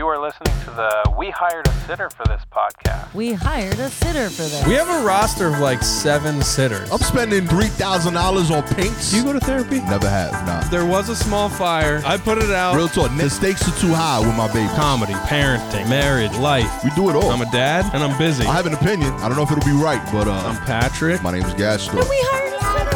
You are listening to the We Hired a Sitter for This podcast. We hired a sitter for this. We have a roster of like 7 sitters. I'm spending $3,000 on paints. Do you go to therapy? Never have, nah. There was a small fire. I put it out. Real talk, the stakes are too high with my baby. Comedy, parenting, marriage, life. We do it all. I'm a dad and I'm busy. I have an opinion. I don't know if it'll be right, but I'm Patrick. my name is Gaston. We hired a sitter.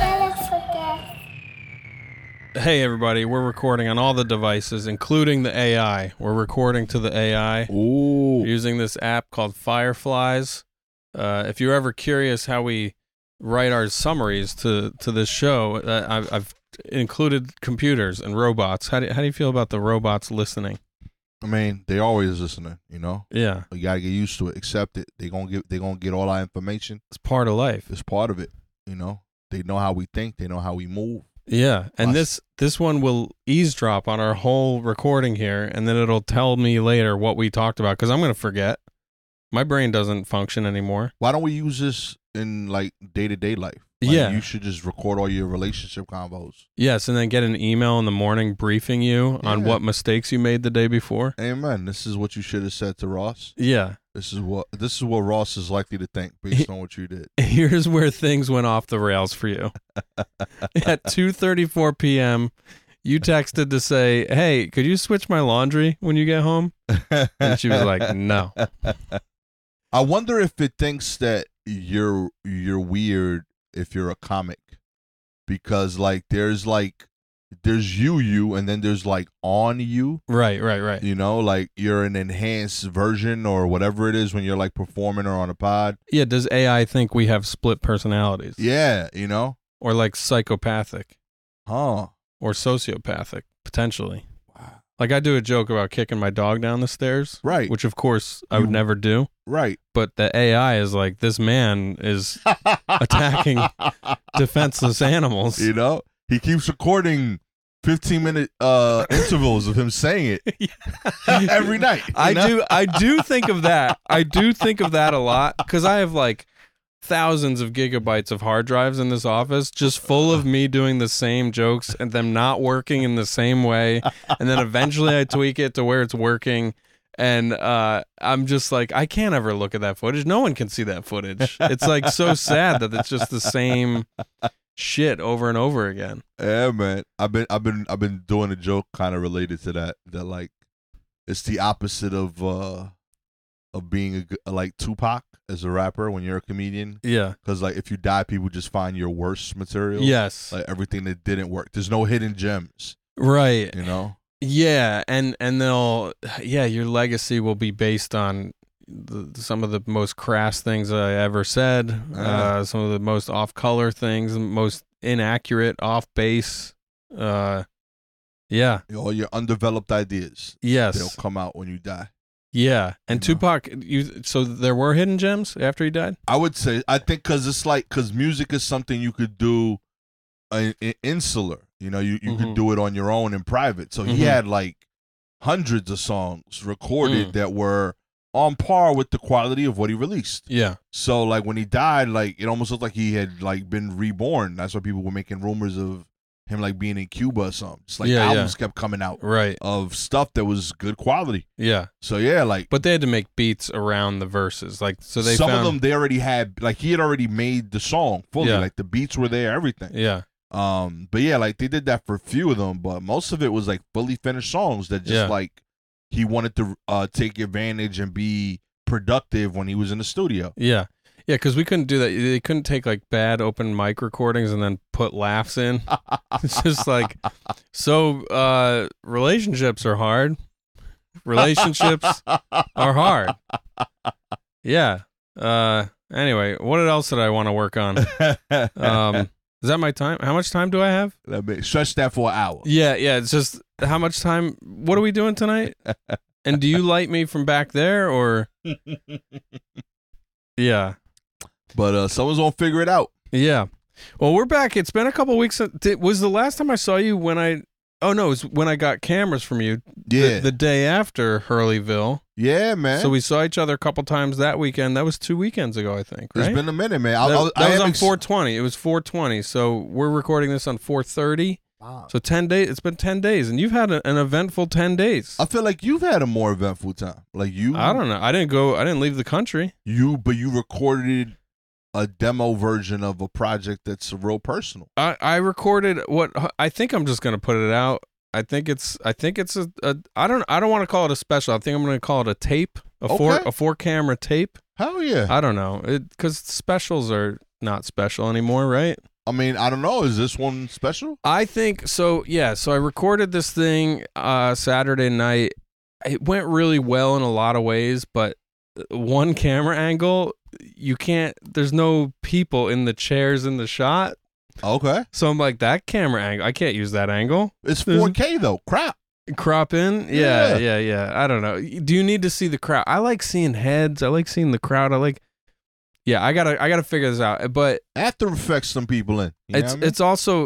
Hey everybody, we're recording on all the devices, including the AI. We're recording to the AI. Ooh. We're using this app called Fireflies. If you're ever curious how we write our summaries to this show, I've included computers and robots. How do you feel about the robots listening? I mean, they always listening, you know? Yeah. You gotta get used to it, accept it. They gonna get all our information. It's part of life. It's part of it, you know? They know how we think, they know how we move. Yeah, and Us. this one will eavesdrop on our whole recording here, and then it'll tell me later what we talked about, because I'm going to forget. My brain doesn't function anymore. Why don't we use this in like day-to-day life? Like, Yeah. You should just record all your relationship convos. Yes, and then get an email in the morning briefing you on Yeah. what mistakes you made the day before. Amen. This is what you should have said to Ross. Yeah. This is what Ross is likely to think based on what you did. Here's where things went off the rails for you. At 2:34 p.m., you texted to say, "Hey, could you switch my laundry when you get home?" And she was like, "No." I wonder if it thinks that you're weird if you're a comic, because like there's you and then there's like on you. Right. You know, like you're an enhanced version or whatever it is when you're like performing or on a pod. Yeah, does AI think we have split personalities? Yeah, you know? Or like psychopathic Huh. or sociopathic, potentially. Wow. Like I do a joke about kicking my dog down the stairs. Right. Which of course I would never do. Right. But the AI is like, this man is attacking defenseless animals. You know? He keeps recording 15-minute intervals of him saying it every night. I do think of that. I do think of that a lot because I have like thousands of gigabytes of hard drives in this office just full of me doing the same jokes and them not working in the same way. And then eventually I tweak it to where it's working. And I'm just like, I can't ever look at that footage. No one can see that footage. It's like so sad that it's just the same shit over and over again. Yeah, man. I've been doing a joke kind of related to that like it's the opposite of being like Tupac as a rapper when you're a comedian. Yeah. Because like if you die, people just find your worst material. Yes. Like everything that didn't work. There's no hidden gems. Right. You know? Yeah, and your legacy will be based on some of the most crass things I ever said, some of the most off-color things, most inaccurate, off-base. Yeah. All your undeveloped ideas. Yes. They'll come out when you die. Yeah, and You know? Tupac, so there were hidden gems after he died? I would say, I think because music is something you could do insular. You know, you could do it on your own in private. So he had like hundreds of songs recorded that were on par with the quality of what he released. Yeah. So like when he died, like it almost looked like he had like been reborn. That's why people were making rumors of him like being in Cuba or something. Just like albums kept coming out Right. of stuff that was good quality. Yeah. So yeah, like But they had to make beats around the verses. Like so they some found, of them they already had, like he had already made the song fully. Yeah. Like the beats were there, everything. Yeah. But yeah, like they did that for a few of them, but most of it was like fully finished songs that just like he wanted to take advantage and be productive when he was in the studio. Yeah. Yeah, because we couldn't do that. They couldn't take like bad open mic recordings and then put laughs in. It's just like, so relationships are hard. Relationships are hard. Yeah. Anyway, what else did I want to work on? Is that my time? How much time do I have? Let me stretch that for an hour. Yeah. It's just how much time. What are we doing tonight? And do you light me from back there or? Yeah. But someone's gonna figure it out. Yeah. Well, we're back. It's been a couple weeks. Was the last time I saw you when I? Oh no, it was when I got cameras from you. Yeah. The day after Hurleyville. Yeah, man. So we saw each other a couple times that weekend. That was 2 weekends ago, I think. Right? It's been a minute, man. That was on 420. It was 420. So we're recording this on 430. Wow. So 10 days. It's been 10 days, and you've had an eventful 10 days. I feel like you've had a more eventful time. Like you. I don't know. I didn't leave the country. But you recorded a demo version of a project that's real personal. I recorded what I think I'm just gonna put it out. I think it's a I don't want to call it a special. I think I'm gonna call it a tape, a four camera tape. Hell yeah. I don't know, because specials are not special anymore, right? I mean, I don't know. Is this one special? I think so. Yeah. So I recorded this thing Saturday night. It went really well in a lot of ways, but one camera angle, you can't. There's no people in the chairs in the shot. Okay. So I'm like, that camera angle, I can't use that angle. It's 4K though. Crop in? Yeah. I don't know. Do you need to see the crowd? I like seeing heads. I like seeing the crowd. I gotta figure this out. But After Effects some people in. You know what I mean? it's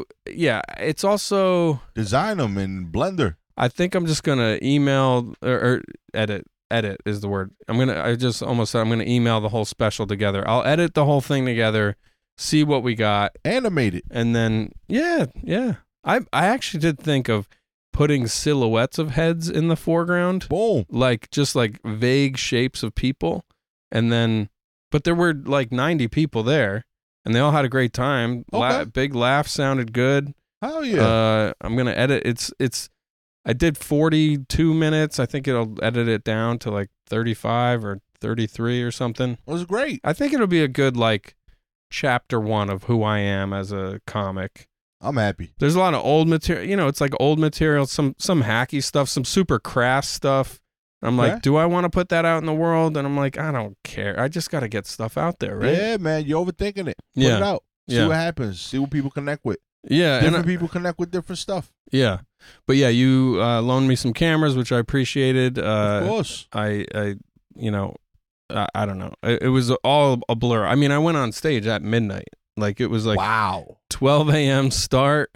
also Design them in Blender. I think I'm just gonna email or edit. Edit is the word. I just almost said I'm gonna email the whole special together. I'll edit the whole thing together, see what we got, Animate it. and then yeah. I actually did think of putting silhouettes of heads in the foreground, Boom. just like vague shapes of people, and then but there were like 90 people there, and they all had a great time. Okay. Big laugh, sounded good. Hell yeah. I'm gonna edit. It's. I did 42 minutes. I think it'll edit it down to like 35 or 33 or something. It was great. I think it'll be a good like chapter 1 of who I am as a comic. I'm happy. There's a lot of old material. It's like old material, some hacky stuff, some super crass stuff. I'm like, do I want to put that out in the world? And I'm like, I don't care. I just got to get stuff out there, right? Yeah, man. You're overthinking it. Put Yeah. it out. See Yeah. what happens. See what people connect with. Yeah, Different people connect with different stuff. Yeah, but yeah, you loaned me some cameras, which I appreciated. Of course. I don't know. It was all a blur. I mean, I went on stage at midnight. Like it was like Wow. 12 a.m. start.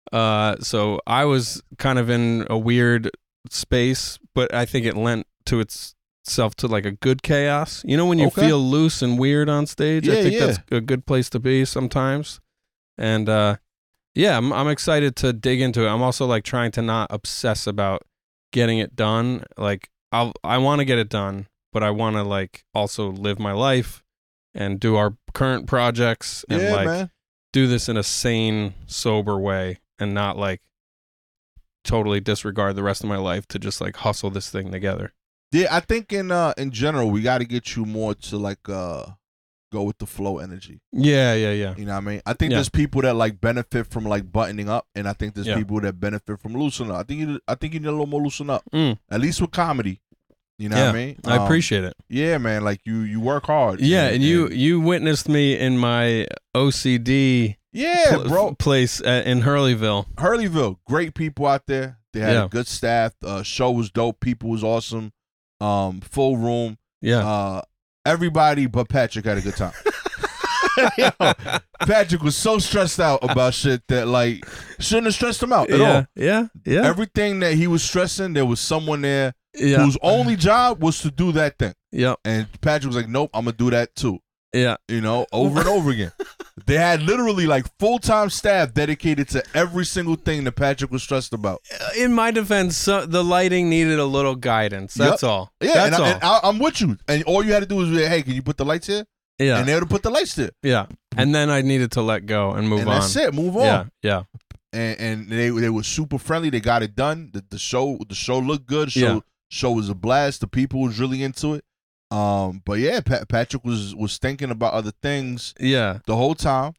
So I was kind of in a weird space, but I think it lent to itself to like a good chaos. You know, when you feel loose and weird on stage, I think that's a good place to be sometimes. And yeah, I'm excited to dig into it. I'm also like trying to not obsess about getting it done. Like I want to get it done, but I want to like also live my life and do our current projects and man. do this in a sane, sober way and not like totally disregard the rest of my life to just like hustle this thing together. Yeah, I think in general we got to get you more to like go with the flow energy. Yeah. You know what I mean? I think there's people that like benefit from like buttoning up, and I think there's people that benefit from loosening up. I think you need a little more loosen up. At least with comedy. You know what I mean? I appreciate it. Yeah, man. Like you work hard. Yeah, and you witnessed me in my OCD place in Hurleyville. Great people out there. They had a good staff. Show was dope. People was awesome. Full room. Yeah. Everybody but Patrick had a good time. Yo, Patrick was so stressed out about shit that like shouldn't have stressed him out at all. Yeah. Everything that he was stressing, there was someone there whose only job was to do that thing. Yeah. And Patrick was like, nope, I'm gonna do that too. Yeah. You know, over and over again. They had literally like full-time staff dedicated to every single thing that Patrick was stressed about. In my defense, the lighting needed a little guidance. That's all. Yeah, That's all. I'm with you. And all you had to do was, hey, can you put the lights here? Yeah. And they would have put the lights there. Yeah. And then I needed to let go and move on. That's it. Move on. Yeah. And they were super friendly. They got it done. The show looked good. Show was a blast. The people was really into it. But yeah, Patrick was thinking about other things. Yeah. The whole time.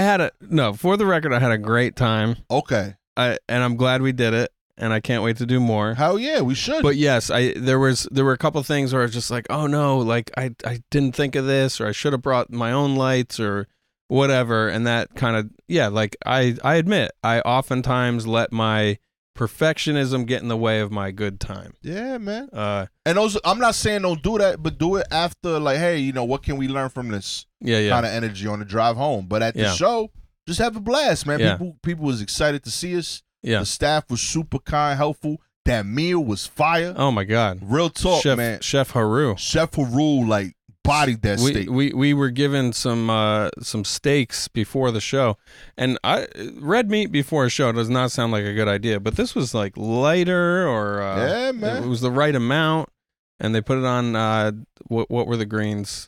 For the record, I had a great time. Okay. And I'm glad we did it, and I can't wait to do more. Hell yeah, we should. But yes, there were a couple things where I was just like, oh no, like I didn't think of this, or I should have brought my own lights or whatever, and that kind of like I admit I oftentimes let my perfectionism get in the way of my good time. Yeah, man. And those, I'm not saying don't do that, but do it after, like, hey, you know, what can we learn from this kind of energy on the drive home? But at the show, just have a blast, man. Yeah. People was excited to see us. Yeah. The staff was super kind, helpful. That meal was fire. Oh my God. Real talk, Chef, man. Chef Haru, like bodied that steak. We were given some steaks before the show, and red meat before a show does not sound like a good idea. But this was like lighter, or yeah, man, it was the right amount, and they put it on. What were the greens?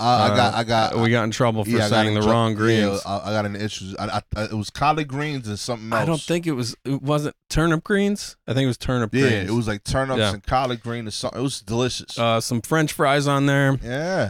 I got. We got in trouble for saying the wrong greens. Yeah, I got an issue. It was collard greens and something else. I don't think it wasn't turnip greens. I think it was turnip greens. Yeah, it was like turnips and collard green or something. It was delicious. Some French fries on there. Yeah.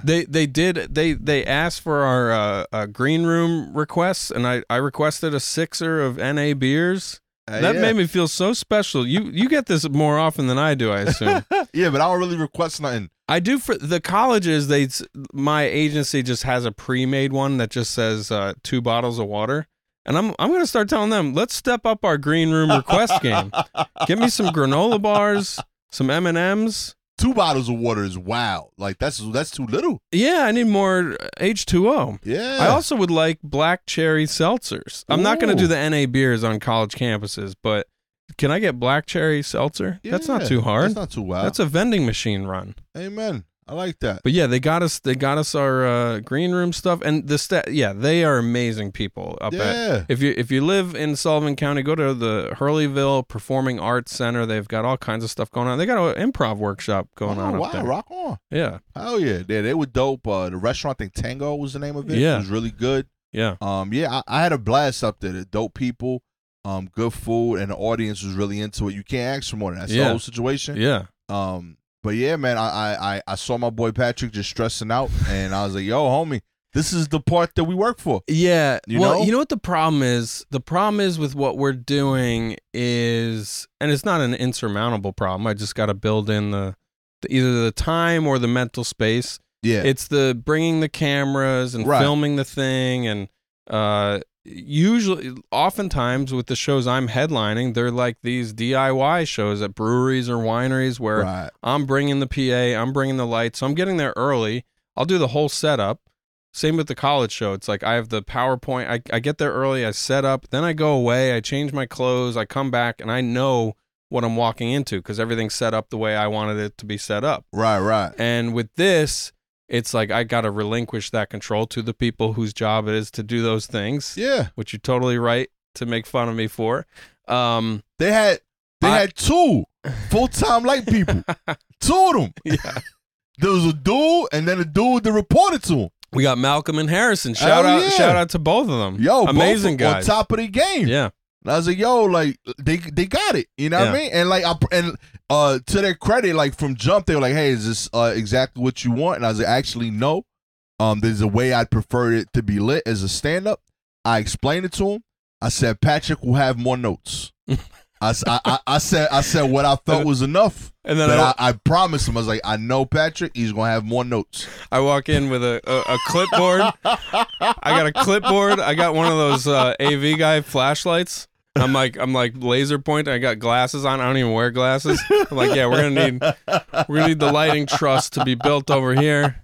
They asked for our green room requests, and I requested a 6er of NA beers. That made me feel so special. You get this more often than I do, I assume. Yeah, but I don't really request nothing. I do for the colleges. My agency just has a pre-made one that just says 2 bottles of water, and I'm going to start telling them, let's step up our green room request game. Get me some granola bars, some M&Ms. 2 bottles of water is wild. Like that's too little. Yeah, I need more H2O. Yeah. I also would like black cherry seltzers. I'm not going to do the NA beers on college campuses, but can I get black cherry seltzer? Yeah, that's not too hard. That's not too wild. That's a vending machine run. Amen. I like that. But yeah, they got us our green room stuff, and they are amazing people up at. If you live in Sullivan County, go to the Hurleyville Performing Arts Center. They've got all kinds of stuff going on. They got an improv workshop going on up there. Wow, rock on. Yeah. Hell yeah. They were dope. The restaurant, I think Tango was the name of it. Yeah. It was really good. Yeah. I had a blast up there. The dope people, good food, and the audience was really into it. You can't ask for more than that. That's the whole situation. Yeah. But yeah, man, I saw my boy Patrick just stressing out, and I was like, yo, homie, this is the part that we work for. Yeah. You know what the problem is? The problem is with what we're doing is, and it's not an insurmountable problem. I just got to build in either the time or the mental space. Yeah. It's the bringing the cameras and filming the thing, and oftentimes with the shows I'm headlining, they're like these DIY shows at breweries or wineries where I'm bringing the PA, I'm bringing the lights, so I'm getting there early. I'll do the whole setup. Same with the college show. It's like I have the PowerPoint. I get there early, I set up, then I go away, I change my clothes, I come back, and I know what I'm walking into because everything's set up the way I wanted it to be set up. Right. And with this, it's like I got to relinquish that control to the people whose job it is to do those things. Yeah. Which you're totally right to make fun of me for. They had 2 full-time light people. 2 of them. Yeah. There was a dude and then a dude that reported to him. We got Malcolm and Harrison. Shout out to both of them. Yo, amazing both guys. On top of the game. Yeah. And I was like, yo, like they got it. You know what I mean? And like to their credit, like from jump, they were like, hey, is this exactly what you want? And I was like, actually, no. There's a way I'd prefer it to be lit as a stand-up. I explained it to him. I said, Patrick will have more notes. I said what I felt was enough. And then I promised him, I was like, I know Patrick, he's gonna have more notes. I walk in with a clipboard. I got a clipboard. I got one of those AV guy flashlights. I'm like laser pointing. I got glasses on. I don't even wear glasses. I'm like, yeah, we're gonna need the lighting truss to be built over here.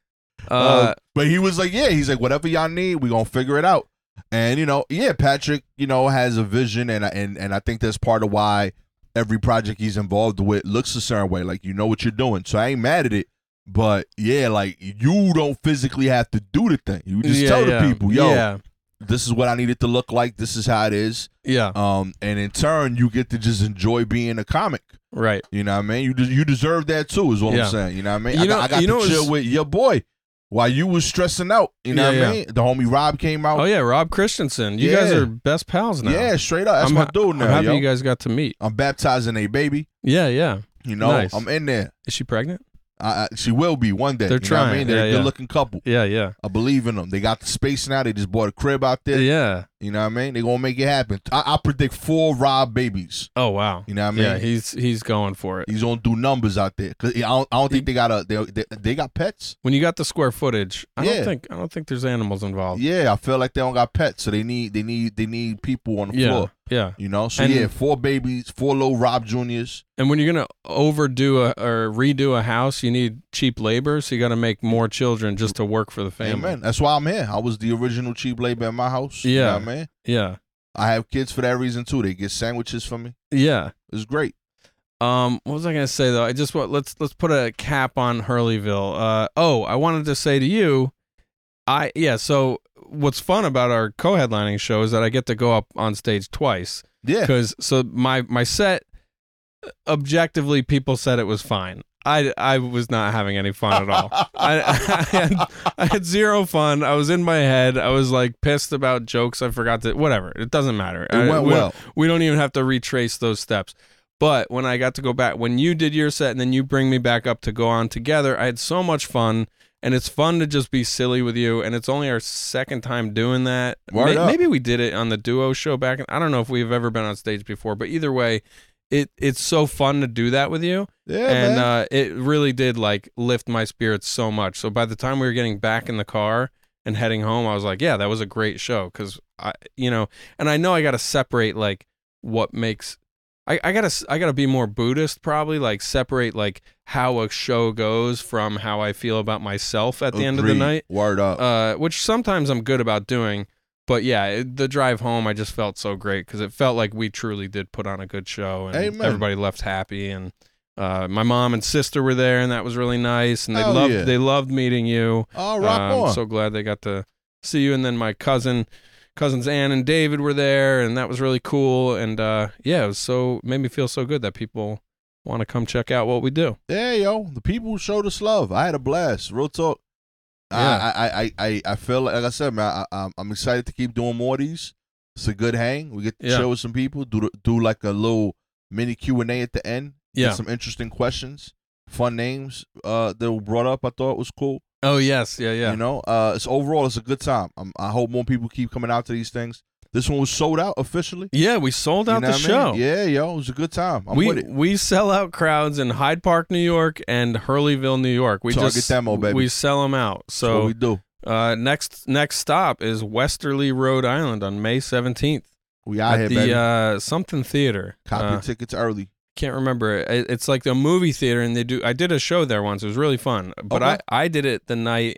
But he was like, yeah, he's like, whatever y'all need, we gonna figure it out. And Patrick, has a vision, and I think that's part of why every project he's involved with looks a certain way. Like, you know what you're doing, so I ain't mad at it. But yeah, like you don't physically have to do the thing. You just tell the people, yo, this is what I need it to look like. This is how it is. Yeah. And in turn, you get to just enjoy being a comic. Right. You know what I mean? You deserve that too, is what I'm saying. You know what I mean? I got to chill with your boy while you was stressing out. You know what I mean? The homie Rob came out. Oh yeah, Rob Christensen. You guys are best pals now. Yeah, straight up. That's my dude now. I'm happy you guys got to meet. I'm baptizing a baby. Yeah. Nice. I'm in there. Is she pregnant? She will be one day. They're trying. What I mean? They're a good-looking couple. Yeah. I believe in them. They got the space now. They just bought a crib out there. Yeah. You know what I mean? They're going to make it happen. I predict 4 Rob babies. Oh, wow. You know what I mean? Yeah, he's going for it. He's going to do numbers out there. Cause I don't think they got pets. When you got the square footage, I don't think there's animals involved. Yeah, I feel like they don't got pets, so they need people on the floor. Yeah. 4 babies, 4 little Rob Juniors. And when you're going to redo a house, you need cheap labor, so you got to make more children just to work for the family. Amen. That's why I'm here. I was the original cheap labor in my house. Yeah. You know what I mean? Yeah. I have kids for that reason too. They get sandwiches for me. Yeah. It's great. What was I gonna say though? I just want let's put a cap on Hurleyville. I wanted to say to you, So what's fun about our co-headlining show is that I get to go up on stage twice. Yeah. Because my set, objectively, people said it was fine. I was not having any fun at all. I had zero fun. I was in my head. I was like pissed about jokes. I forgot to whatever. It doesn't matter. It went well. We don't even have to retrace those steps. But when I got to go back, when you did your set and then you bring me back up to go on together, I had so much fun. And it's fun to just be silly with you. And it's only our second time doing that. Maybe we did it on the duo show back. I don't know if we've ever been on stage before. But either way, it's so fun to do that with you. Yeah, and man. It really did like lift my spirits so much. So by the time we were getting back in the car and heading home, I was like, yeah, that was a great show. Because and I know I got to separate like what makes. I gotta be more Buddhist, probably, like separate like how a show goes from how I feel about myself at the end of the night. Word up. Which sometimes I'm good about doing, but yeah, the drive home I just felt so great because it felt like we truly did put on a good show and Amen. Everybody left happy, and my mom and sister were there and that was really nice, and Hell they loved meeting you. Oh, rock on. I'm so glad they got to see you, and then my cousins Ann and David were there, and that was really cool. And it was made me feel so good that people want to come check out what we do. Yeah, yo, the people showed us love. I had a blast. Real talk. Yeah. I feel like I said, man, I'm excited to keep doing more of these. It's a good hang. We get to chill with some people. Do like a little mini Q&A at the end. Yeah, Get some interesting questions, fun names that were brought up. I thought was cool. Oh yes, yeah. You know, it's a good time. I hope more people keep coming out to these things. This one was sold out officially. Yeah, we sold out the show. Yeah, yo, it was a good time. I'm with it. We sell out crowds in Hyde Park, New York, and Hurleyville, New York. We Target demo, baby. We sell them out. That's So what we do. Next stop is Westerly, Rhode Island on May 17th. We out here, at baby. the something theater. Copy your tickets early. Can't remember. It's like the movie theater, and I did a show there once. It was really fun. But Okay. I did it the night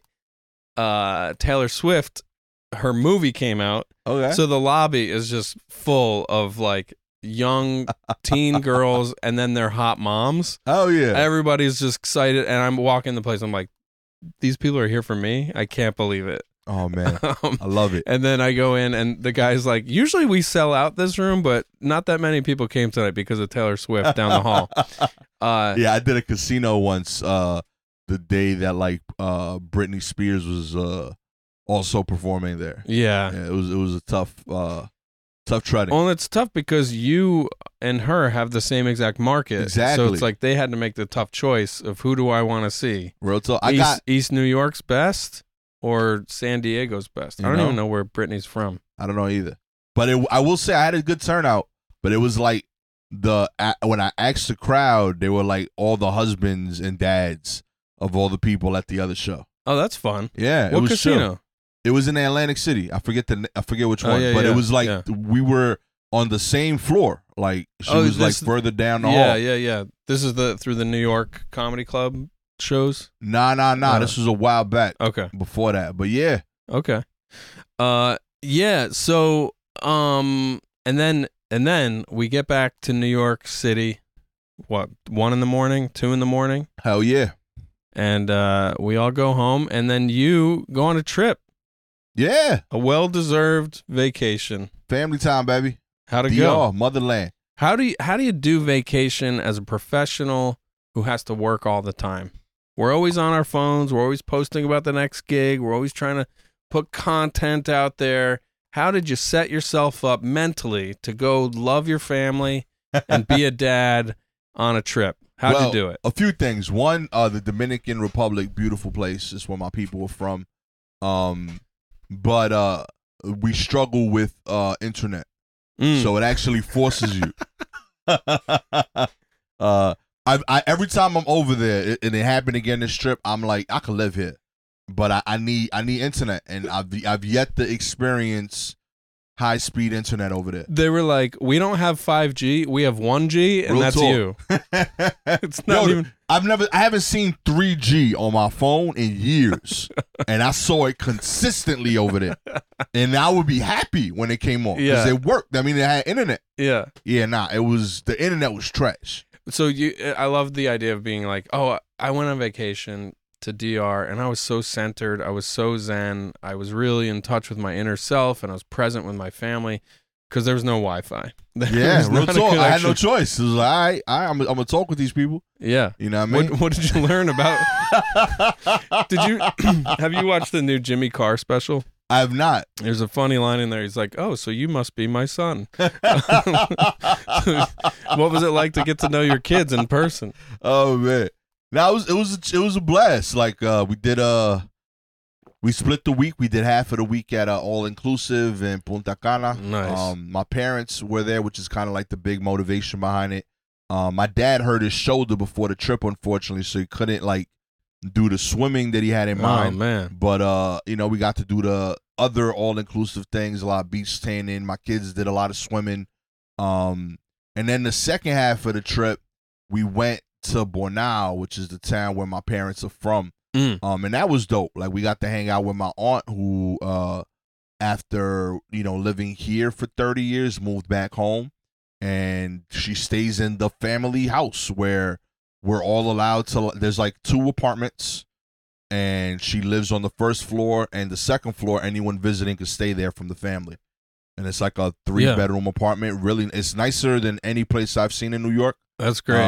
Taylor Swift, her movie came out. Okay. So the lobby is just full of like young teen girls and then their hot moms. Oh yeah. Everybody's just excited, and I'm walking the place. I'm like, these people are here for me. I can't believe it. Oh man, I love it. And then I go in, and the guy's like, usually we sell out this room, but not that many people came tonight because of Taylor Swift down the hall. Yeah, I did a casino once the day that like Britney Spears was also performing there. Yeah. It was a tough treading. Well, it's tough because you and her have the same exact market. Exactly. So it's like they had to make the tough choice of who do I want to see. Real talk. East New York's best or San Diego's best. I don't even know where Britney's from. I don't know either. But I will say I had a good turnout. But it was like when I asked the crowd, they were like all the husbands and dads of all the people at the other show. Oh, that's fun. Yeah, What it was casino? chill. It was in Atlantic City. I forget which one, yeah, but yeah, it was like yeah. we were on the same floor. Like she was like further down the hall. Yeah. This is through the New York Comedy Club shows. Nah. This was a while back. Okay. Before that, but yeah. Okay. Yeah. So and then we get back to New York City. What, 1 a.m, 2 a.m? Hell yeah. And we all go home, and then you go on a trip. Yeah. A well-deserved vacation. Family time, baby. How'd it DR, go? motherland. How do you do vacation as a professional who has to work all the time? We're always on our phones. We're always posting about the next gig. We're always trying to put content out there. How did you set yourself up mentally to go love your family and be a dad on a trip? How'd you do it? A few things. One, the Dominican Republic, beautiful place. It's where my people are from. But we struggle with internet. So it actually forces you. Every time I'm over there, and it happened again this trip, I'm like, I could live here, but I need internet, and I've yet to experience high speed internet over there. They were like, we don't have 5G, we have 1G, and Real that's talk. you. It's not even. I haven't seen 3G on my phone in years, and I saw it consistently over there, and I would be happy when it came on because Yeah. it worked. I mean, it had internet. Yeah. Yeah, the internet was trash. So I love the idea of being like, oh, I went on vacation to DR and I was so centered. I was so zen. I was really in touch with my inner self and I was present with my family because there was no Wi-Fi. Yeah, real talk. I had no choice. It was like, all right, I'm going to talk with these people. Yeah. You know what I mean? What did you learn about? Have you watched the new Jimmy Carr special? I have not. There's a funny line in there. He's like, oh, so you must be my son. What was it like to get to know your kids in person? Oh, man. Now it was a blast. Like we split the week. We did half of the week at All Inclusive in Punta Cana. Nice. My parents were there, which is kind of like the big motivation behind it. My dad hurt his shoulder before the trip, unfortunately, so he couldn't like do the swimming that he had in mind. Oh man. But we got to do the other All Inclusive things, a lot of beach tanning. My kids did a lot of swimming. And then the second half of the trip, we went to Bornau, which is the town where my parents are from. And that was dope. Like, we got to hang out with my aunt who, after, living here for 30 years, moved back home. And she stays in the family house where we're all allowed to, there's like 2 apartments. And she lives on the first floor, and the second floor, anyone visiting could stay there from the family. And it's like a 3-bedroom apartment. Really, it's nicer than any place I've seen in New York. That's great.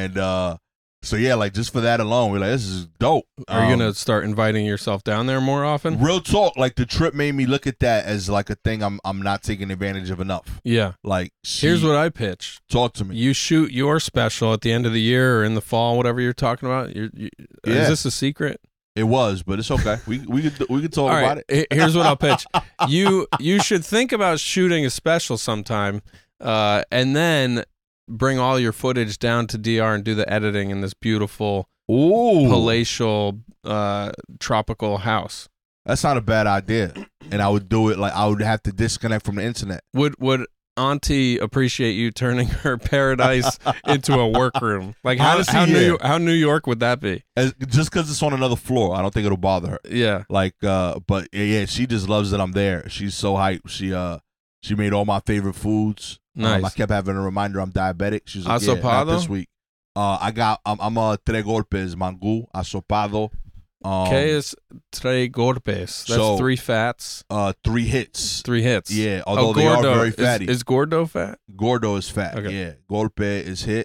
So yeah, like just for that alone, we're like, this is dope. Are you gonna start inviting yourself down there more often? Real talk, like the trip made me look at that as like a thing I'm not taking advantage of enough. Yeah. Like, here's what I pitch. Talk to me. You shoot your special at the end of the year or in the fall, whatever you're talking about. Is this a secret? It was, but it's okay. We could talk about it. Here's what I'll pitch. You should think about shooting a special sometime, and then bring all your footage down to DR and do the editing in this beautiful palatial tropical house. That's not a bad idea. And I would do it like I would have to disconnect from the internet. Would Auntie appreciate you turning her paradise into a workroom? Like how New York would that be? Just because it's on another floor, I don't think it'll bother her. Yeah. Like, but yeah, she just loves that I'm there. She's so hyped. She made all my favorite foods. Nice. I kept having a reminder I'm diabetic. She's like, asopado? Not this week. I'm a tres golpes, mangú, asopado. ¿Qué es tres golpes? That's 3 fats. 3 hits. 3 hits. Yeah, although they are very fatty. Is gordo fat? Gordo is fat. Okay. Yeah, golpe is hit.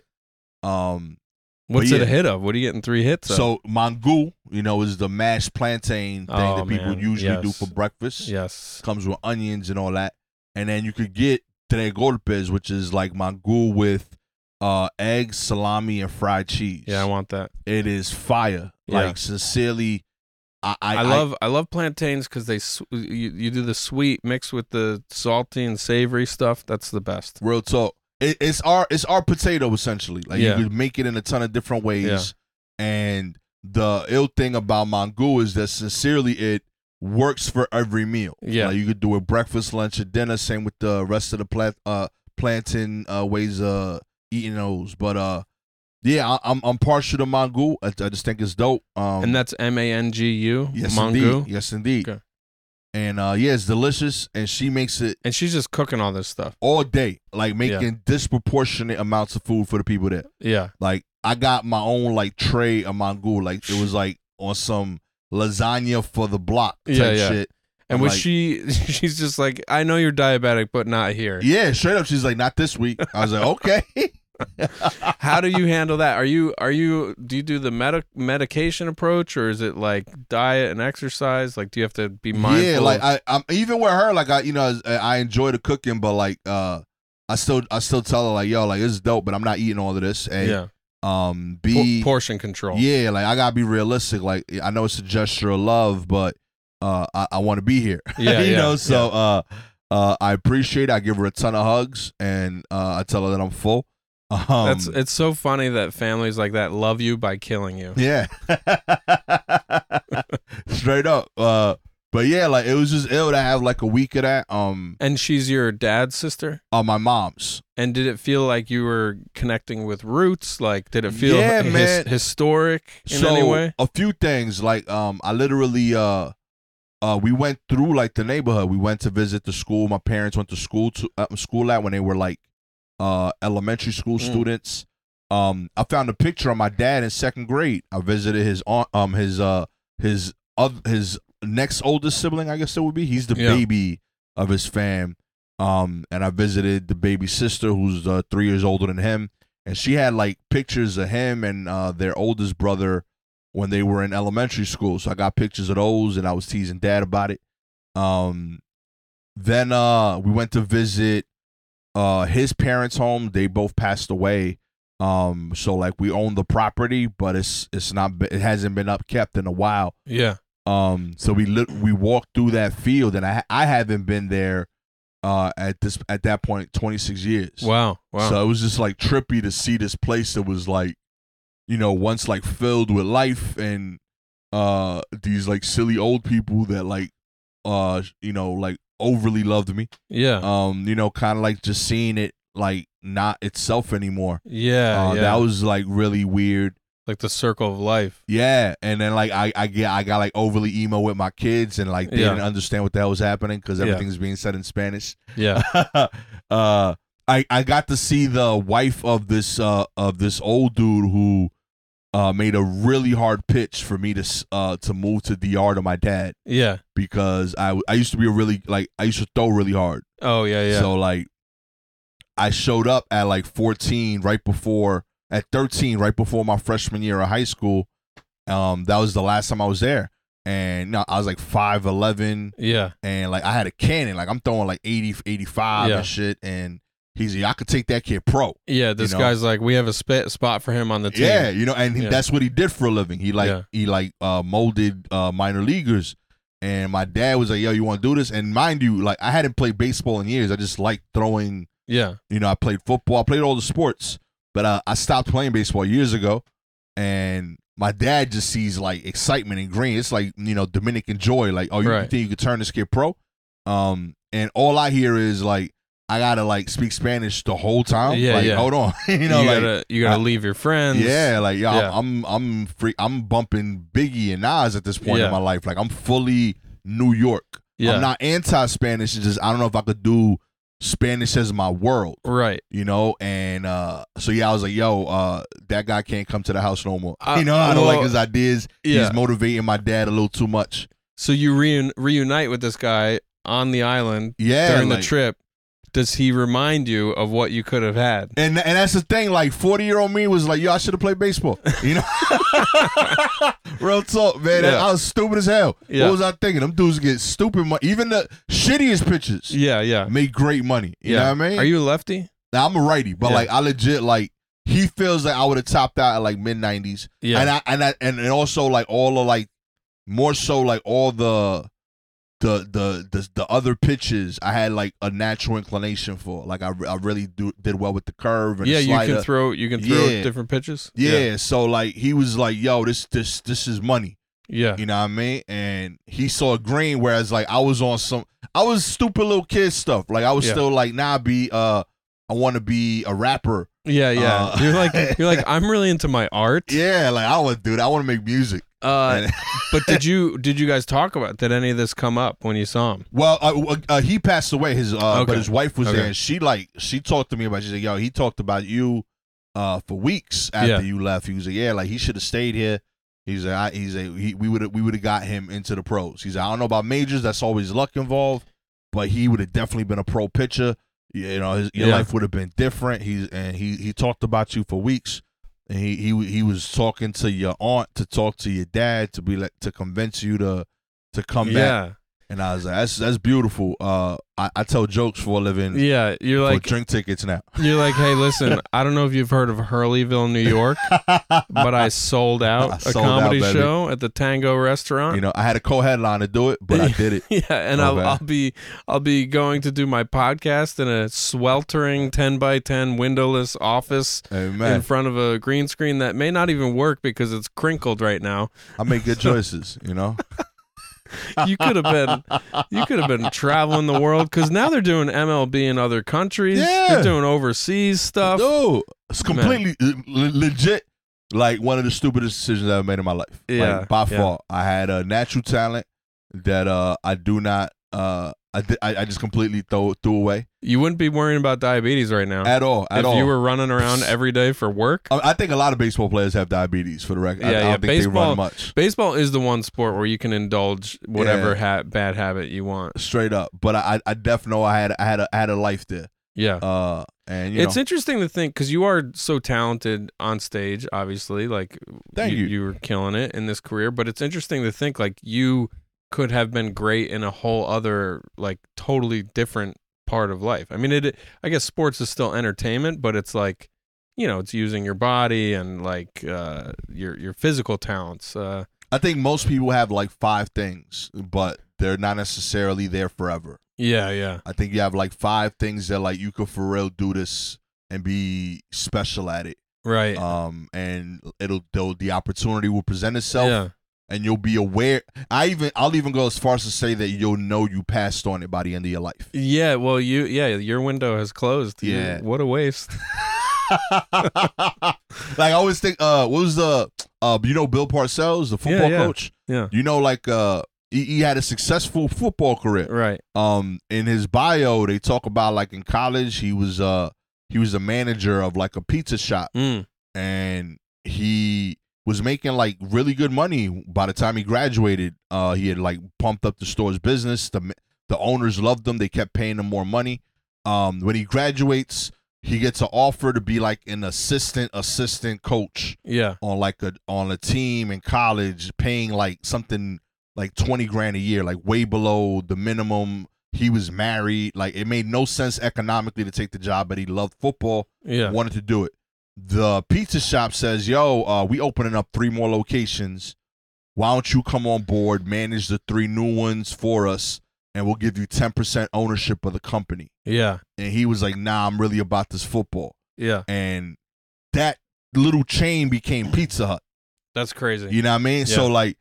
What's it a hit of? What are you getting 3 hits of? So mangú, is the mashed plantain thing that people usually do for breakfast. Yes. Comes with onions and all that. And then you could get tres golpes, which is like mangú with eggs, salami, and fried cheese. Yeah, I want that. It is fire. Yeah. Like, sincerely, I love plantains because you do the sweet mixed with the salty and savory stuff. That's the best. Real talk. It's our potato essentially. Like, you could make it in a ton of different ways. Yeah. And the ill thing about mangú is that sincerely it works for every meal. Yeah. Like, you could do it breakfast, lunch, or dinner. Same with the rest of the plantain ways of eating those. But yeah, I'm partial to mangú. I just think it's dope. And that's MANGU. Yes, mangú. indeed. Yes, indeed. Okay. And yeah, it's delicious. And she makes it. And she's just cooking all this stuff all day, like making disproportionate amounts of food for the people there. Yeah. Like, I got my own like tray of mangú. Like, it was like on some lasagna for the block type shit. And was she's just like, I know you're diabetic, but not here. Yeah, straight up. She's like, not this week. I was like, okay. How do you handle that? Do you do the medication approach, or is it like diet and exercise? Like, do you have to be mindful? Yeah, like I'm even with her, like I enjoy the cooking, but like I still tell her like, yo, like, it's dope, but I'm not eating all of this. And portion control. Yeah, like, I gotta be realistic. Like, I know it's a gesture of love, but I want to be here. Yeah, So I appreciate it. I give her a ton of hugs, and I tell her that I'm full. It's so funny that families like that love you by killing you. Yeah. Straight up. But yeah, like, it was just ill to have like a week of that. And she's your dad's sister? My mom's. And did it feel like you were connecting with roots? Like, did it feel historic in any way? A few things. Like, I literally we went through like the neighborhood. We went to visit the school my parents went to school at when they were like elementary school students. I found a picture of my dad in 2nd grade. I visited his aunt, his next oldest sibling, I guess it would be. He's the baby of his fam. And I visited the baby sister, who's 3 years older than him, and she had like pictures of him and their oldest brother when they were in elementary school. So I got pictures of those, and I was teasing Dad about it. Then we went to visit his parents' home. They both passed away. So like we own the property, but it hasn't been upkept in a while. Yeah. So we walked through that field, and I haven't been there at that point 26 years. Wow. So it was just like trippy to see this place that was like, once like filled with life and these like silly old people that like like overly loved me. Yeah. Kind of like just seeing it like not itself anymore. Yeah. That was like really weird. Like the circle of life. Yeah, and then like I got like overly emo with my kids, and like they didn't understand what the hell was happening because everything's being said in Spanish. Yeah. I got to see the wife of this old dude who made a really hard pitch for me to move to DR to my dad. Yeah. Because I used to be I used to throw really hard. Oh yeah. So like I showed up at like 14 at 13 right before my freshman year of high school. That was the last time I was there. And I was like 5'11". Yeah. And like I had a cannon. Like I'm throwing like 80, 85 and shit. And he's like, I could take that kid pro. Yeah, this guy's like, we have a spot for him on the team. Yeah, and that's what he did for a living. He molded minor leaguers. And my dad was like, yo, you want to do this? And mind you, like I hadn't played baseball in years. I just liked throwing. Yeah. I played football. I played all the sports. But I stopped playing baseball years ago, and my dad just sees like excitement and green. It's like Dominican joy. Like, oh, you think you could turn this kid pro? And all I hear is like I gotta like speak Spanish the whole time. Yeah, like, hold on, you gotta leave your friends. Yeah, like I'm free. I'm bumping Biggie and Nas at this point in my life. Like I'm fully New York. Yeah. I'm not anti-Spanish. It's just I don't know if I could do Spanish as my world, right? And so I was like, yo, that guy can't come to the house no more. I don't like his ideas. He's motivating my dad a little too much. So you reunite with this guy on the island during the trip. Does he remind you of what you could have had? And that's the thing. Like 40-year-old me was like, yo, I should have played baseball. Real talk, man. I was stupid as hell. What was I thinking? Them dudes get stupid money. Even the shittiest pitchers. Yeah. Make great money. You know what I mean? Are you a lefty? Now, I'm a righty, but like I legit like he feels like I would have topped out at like mid-90s. Yeah. And also like all of like more so like all the other pitches I had like a natural inclination for. Like I really did well with the curve and the slider. you can throw different pitches. Yeah, so like he was like, yo, this is money. Yeah. You know what I mean? And he saw green, whereas like I was stupid little kid stuff. Like I was still like, I want to be a rapper. Yeah. You're like I'm really into my art. Yeah, like I want to do that. I want to make music. But did you guys talk about? Did any of this come up when you saw him? Well, he passed away. But his wife was there, and she talked to me about. She said, "Yo, he talked about you for weeks after you left." He was like, "Yeah, like he should have stayed here." He's like, we would have got him into the pros. He's like, I don't know about majors. That's always luck involved, but he would have definitely been a pro pitcher. Your life would have been different. He talked about you for weeks. And he was talking to your aunt to talk to your dad to convince you to come back. And I was like, that's beautiful. I tell jokes for a living. Yeah, you're like drink tickets now. You're like, hey, listen, I don't know if you've heard of Hurleyville, New York, but I sold out a comedy show at the Tango restaurant. I had a co-headline to do it, but I did it. Yeah, and I'll be going to do my podcast in a sweltering 10x10 windowless office in front of a green screen that may not even work because it's crinkled right now. I make good choices, You could have been traveling the world because now they're doing MLB in other countries. Yeah. They're doing overseas stuff. No, it's completely legit. Like one of the stupidest decisions I've made in my life. Yeah, like, by far. I had a natural talent that I do not. I just completely threw away. You wouldn't be worrying about diabetes right now. At all. if you were running around every day for work. I think a lot of baseball players have diabetes, for the record. I don't think baseball, they run much. Baseball is the one sport where you can indulge whatever bad habit you want. Straight up. But I definitely know I had a life there. Yeah. And it's interesting to think, because you are so talented on stage, obviously. Like, Thank you. You were killing it in this career. But it's interesting to think, like, you could have been great in a whole other, like, totally different part of life. I mean, I guess sports is still entertainment, but it's like, you know, it's using your body and like your physical talents. I think most people have like 5 things, but they're not necessarily there forever. Yeah. I think you have like 5 things that like you could for real do this and be special at it. Right. And the opportunity will present itself. Yeah. And you'll be aware. I'll even go as far as to say that you'll know you passed on it by the end of your life. Yeah, well, your window has closed. Yeah. What a waste. Like, I always think, what was the, Bill Parcells, the football coach? Yeah. You know, like, he had a successful football career. Right. In his bio, they talk about like in college, he was a manager of like a pizza shop, and he was making like really good money by the time he graduated. He had like pumped up the store's business. The owners loved him. They kept paying him more money. When he graduates, he gets an offer to be like an assistant coach. Yeah. On a team in college, paying like something like $20,000 a year, like way below the minimum. He was married. Like, it made no sense economically to take the job, but he loved football. Yeah. Wanted to do it. The pizza shop says, yo, we opening up 3 more locations. Why don't you come on board, manage the 3 new ones for us, and we'll give you 10% ownership of the company. Yeah. And he was like, nah, I'm really about this football. Yeah. And that little chain became Pizza Hut. That's crazy. You know what I mean? Yeah. So like,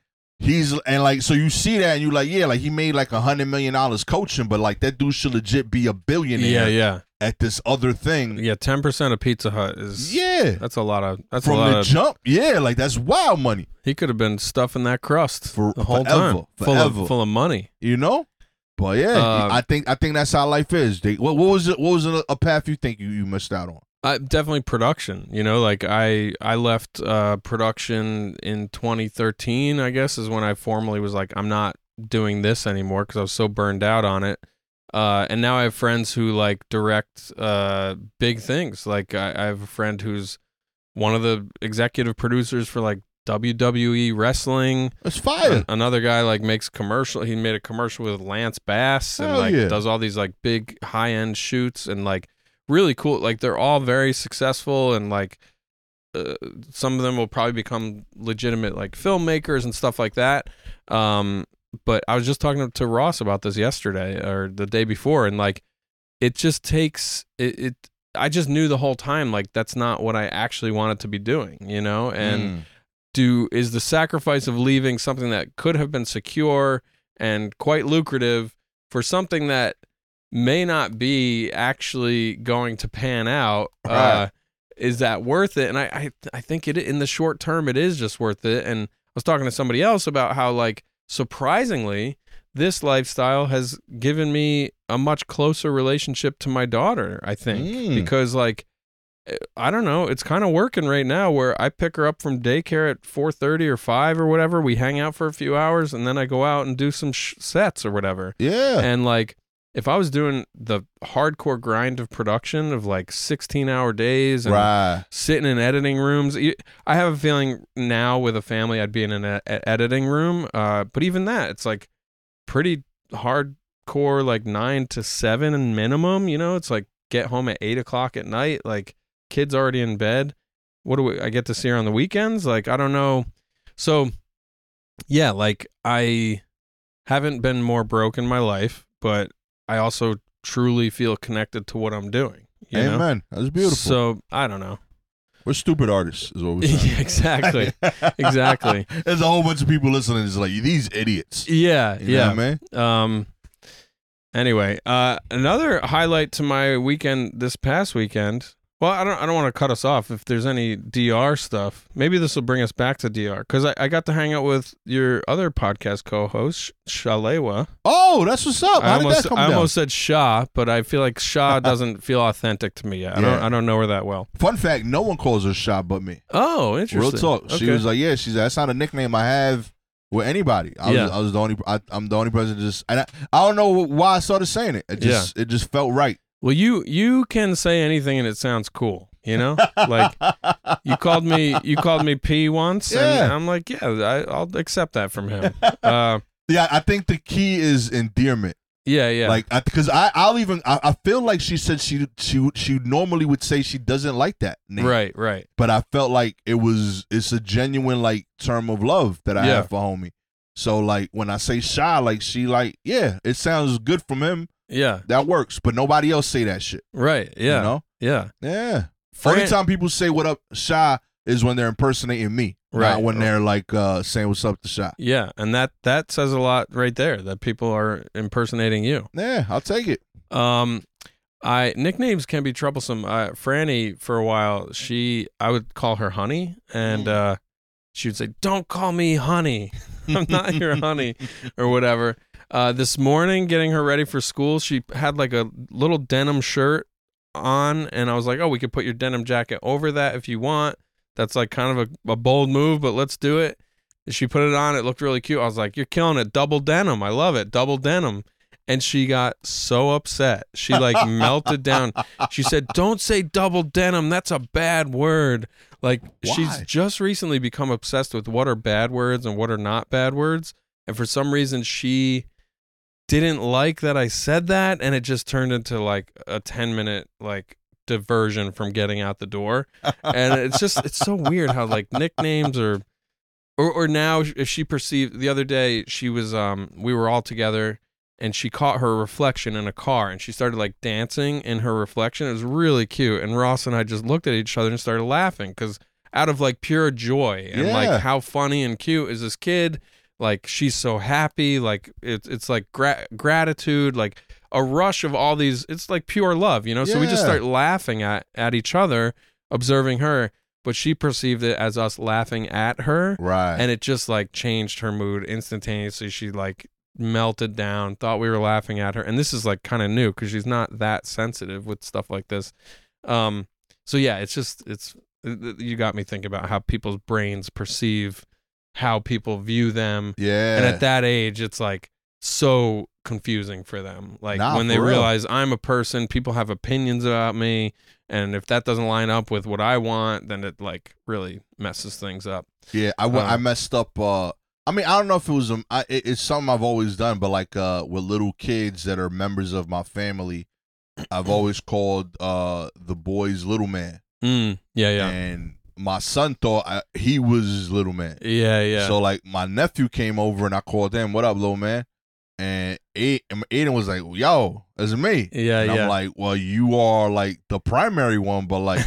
so you see that and you like, yeah, like he made like $100 million coaching, but like that dude should legit be a billionaire. Yeah. At this other thing. Yeah, 10% of Pizza Hut is. That's a lot of. That's from a lot the of, jump. Yeah, like that's wild money. He could have been stuffing that crust For the whole forever, time, full of money. You know, but yeah, I think that's how life is. What was it? What was a path you think you missed out on? Definitely production. You know, like I left production in 2013. I guess is when I formally was like, I'm not doing this anymore because I was so burned out on it. And now I have friends who like direct big things. Like I have a friend who's one of the executive producers for like WWE wrestling. That's fire. Another guy like makes commercial. He made a commercial with Lance Bass and does all these like big high end shoots and like really cool. Like they're all very successful and like some of them will probably become legitimate like filmmakers and stuff like that. But I was just talking to Ross about this yesterday or the day before, and like, it just takes it. I just knew the whole time, like, that's not what I actually wanted to be doing, you know? And is the sacrifice of leaving something that could have been secure and quite lucrative for something that may not be actually going to pan out, is that worth it? And I think in the short term, it is just worth it. And I was talking to somebody else about how, like, surprisingly, this lifestyle has given me a much closer relationship to my daughter, I think, because like, I don't know, it's kind of working right now where I pick her up from daycare at 4:30 or 5 or whatever. We hang out for a few hours and then I go out and do some sets or whatever. Yeah. And like, if I was doing the hardcore grind of production of like 16-hour days and sitting in editing rooms, I have a feeling now with a family I'd be in an editing room. But even that, it's like pretty hardcore, like 9 to 7 minimum. You know, it's like get home at 8 o'clock at night, like kids already in bed. What do I get to see her on the weekends? Like, I don't know. So yeah, like I haven't been more broke in my life, but I also truly feel connected to what I'm doing. Amen. That's beautiful. So I don't know. We're stupid artists, is what we're saying. Exactly. Exactly. There's a whole bunch of people listening. It's like, these idiots. Yeah. You know what I mean? Anyway, another highlight to my weekend this past weekend Well, I don't want to cut us off. If there's any DR stuff, maybe this will bring us back to DR, because I got to hang out with your other podcast co-host, Shalewa. Oh, that's what's up. How did that come I down? almost said Shah, but I feel like Shah doesn't feel authentic to me yet. Yeah. I don't know her that well. Fun fact, no one calls her Sha but me. Oh, interesting. Real talk. She Okay. was like, yeah, that's not a nickname I have with anybody. I was the only. I'm the only person. And I don't know why I started saying it. It just felt right. Well, you can say anything and it sounds cool. You know, like you called me P once, and I'm like, yeah, I'll accept that from him. Yeah, I think the key is endearment. Yeah. Like, because I feel like she said she normally would say she doesn't like that name. Right. But I felt like it's a genuine like term of love that I have for homie. So like when I say Shy, like she like, yeah, it sounds good from him. Yeah, that works. But nobody else say that shit. Right. Yeah. You know? Yeah. Only time people say what up Shy is when they're impersonating me. Right. Not when they're like saying what's up to Shy. Yeah, and that says a lot right there, that people are impersonating you. Yeah, I'll take it. Nicknames can be troublesome. Franny, for a while, I would call her Honey, and she would say, "Don't call me Honey. I'm not your honey," or whatever. This morning, getting her ready for school, she had like a little denim shirt on, and I was like, "Oh, we could put your denim jacket over that if you want. That's like kind of a bold move, but let's do it." She put it on. It looked really cute. I was like, "You're killing it. Double denim. I love it. Double denim." And she got so upset. She like melted down. She said, "Don't say double denim. That's a bad word." Like, why? She's just recently become obsessed with what are bad words and what are not bad words. And for some reason, she didn't like that I said that. And it just turned into like a 10-minute like diversion from getting out the door. And it's so weird how like nicknames or now if she perceived, the other day she was we were all together and she caught her reflection in a car and she started like dancing in her reflection. It was really cute, and Ross and I just looked at each other and started laughing because out of like pure joy and like how funny and cute is this kid. Like, she's so happy. Like it's like gratitude, like a rush of all these. It's like pure love, you know. So we just start laughing at each other, observing her, but she perceived it as us laughing at her, right? And it just like changed her mood instantaneously. She like melted down, thought we were laughing at her, and this is like kind of new because she's not that sensitive with stuff like this. So yeah, it's you got me thinking about how people's brains perceive how people view them. Yeah. And at that age, it's like so confusing for them. Like when they for real. realize I'm a person, people have opinions about me, and if that doesn't line up with what I want, then it like really messes things up. Yeah, I messed up. I mean, I don't know if it was it's something I've always done, but like with little kids that are members of my family, I've always called the boys Little Man. Yeah. And my son thought he was Little Man. Yeah. So like my nephew came over and I called him, "What up, Little Man?" And Aiden was like, "Yo, it's me." Yeah, and I'm like, "Well, you are like the primary one, but like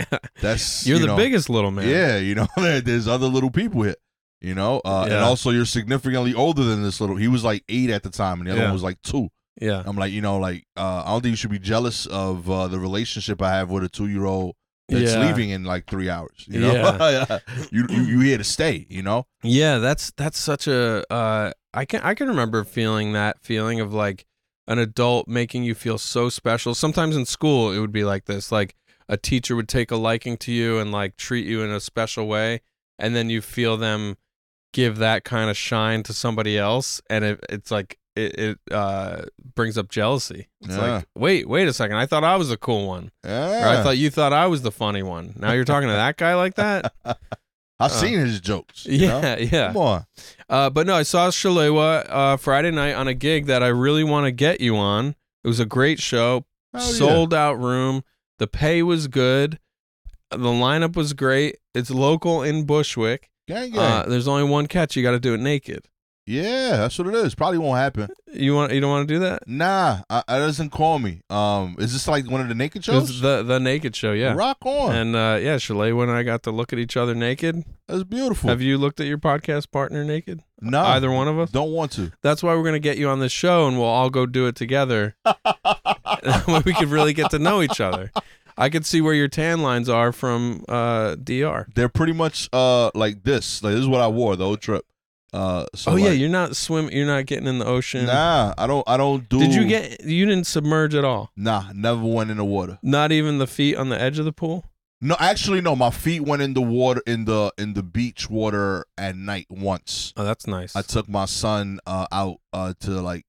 that's you're the biggest little man." Yeah, you know, there's other little people here. You know, and also you're significantly older than this little. He was like 8 at the time, and the other one was like 2. Yeah, I'm like, you know, like I don't think you should be jealous of the relationship I have with a 2-year-old that's leaving in like 3 hours. You know, you here to stay. You know. Yeah, that's such a. I can remember feeling that feeling of like an adult making you feel so special. Sometimes in school it would be like this, like a teacher would take a liking to you and like treat you in a special way, and then you feel them give that kind of shine to somebody else, and it's like it brings up jealousy. It's like, wait a second, I thought I was the cool one, or I thought you thought I was the funny one. Now you're talking to that guy like that. I've seen his jokes. Yeah. Come on. But no, I saw Shalewa Friday night on a gig that I really want to get you on. It was a great show, sold out room. The pay was good. The lineup was great. It's local in Bushwick. Gang. There's only one catch. You got to do it naked. Yeah, that's what it is. Probably won't happen. You don't want to do that? Nah, it doesn't call me. Is this like one of the naked shows? It's the naked show, yeah. Rock on. And Shalewa and I got to look at each other naked. That's beautiful. Have you looked at your podcast partner naked? No. Either one of us? Don't want to. That's why we're going to get you on this show, and we'll all go do it together. We could really get to know each other. I could see where your tan lines are from DR. They're pretty much like this. Like this is what I wore the whole trip. So yeah, like, you're not getting in the ocean. Nah, I don't do. You didn't submerge at all? Nah, never went in the water. Not even the feet on the edge of the pool? No, actually, no. My feet went in the water in the beach water at night once. Oh, that's nice. I took my son out to like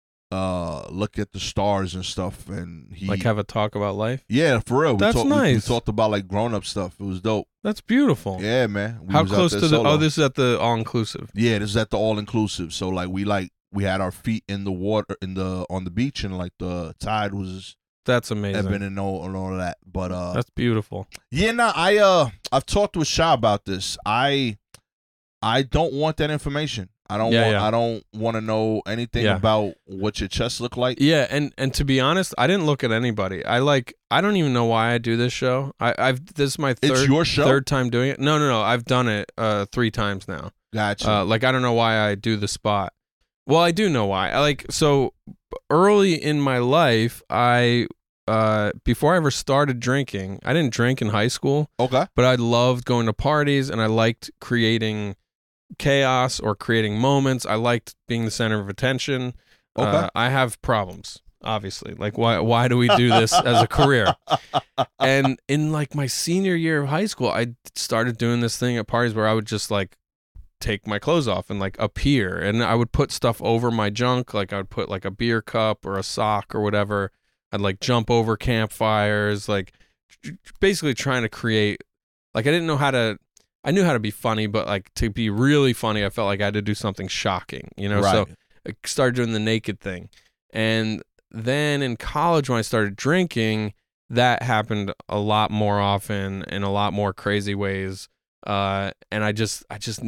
look at the stars and stuff, and he like have a talk about life. Yeah, for real. That's nice. We talked about like grown up stuff. It was dope. That's beautiful. Yeah, man. How close to the? solo. Oh, this is at the all inclusive. Yeah, this is at the all inclusive. So like we had our feet in the water on the beach, and like the tide was. That's amazing. Ebbing and all of that, but that's beautiful. Yeah, nah. I've talked with Sha about this. I don't want that information. I don't want to know anything about what your chest look like. Yeah, and to be honest, I didn't look at anybody. I don't even know why I do this show. This is my third time doing it. No. I've done it 3 times now. Gotcha. Like I don't know why I do the spot. Well, I do know why. So early in my life, before I ever started drinking, I didn't drink in high school. Okay. But I loved going to parties and I liked creating chaos or creating moments. I liked being the center of attention. Okay. I have problems, obviously. Like why do we do this as a career? And in like my senior year of high school, I started doing this thing at parties where I would just like take my clothes off and like appear, and I would put stuff over my junk. Like I would put like a beer cup or a sock or whatever. I'd like jump over campfires, like basically trying to create, like I knew how to be funny, but like to be really funny, I felt like I had to do something shocking, Right. So I started doing the naked thing. And then in college, when I started drinking, that happened a lot more often in a lot more crazy ways. And I just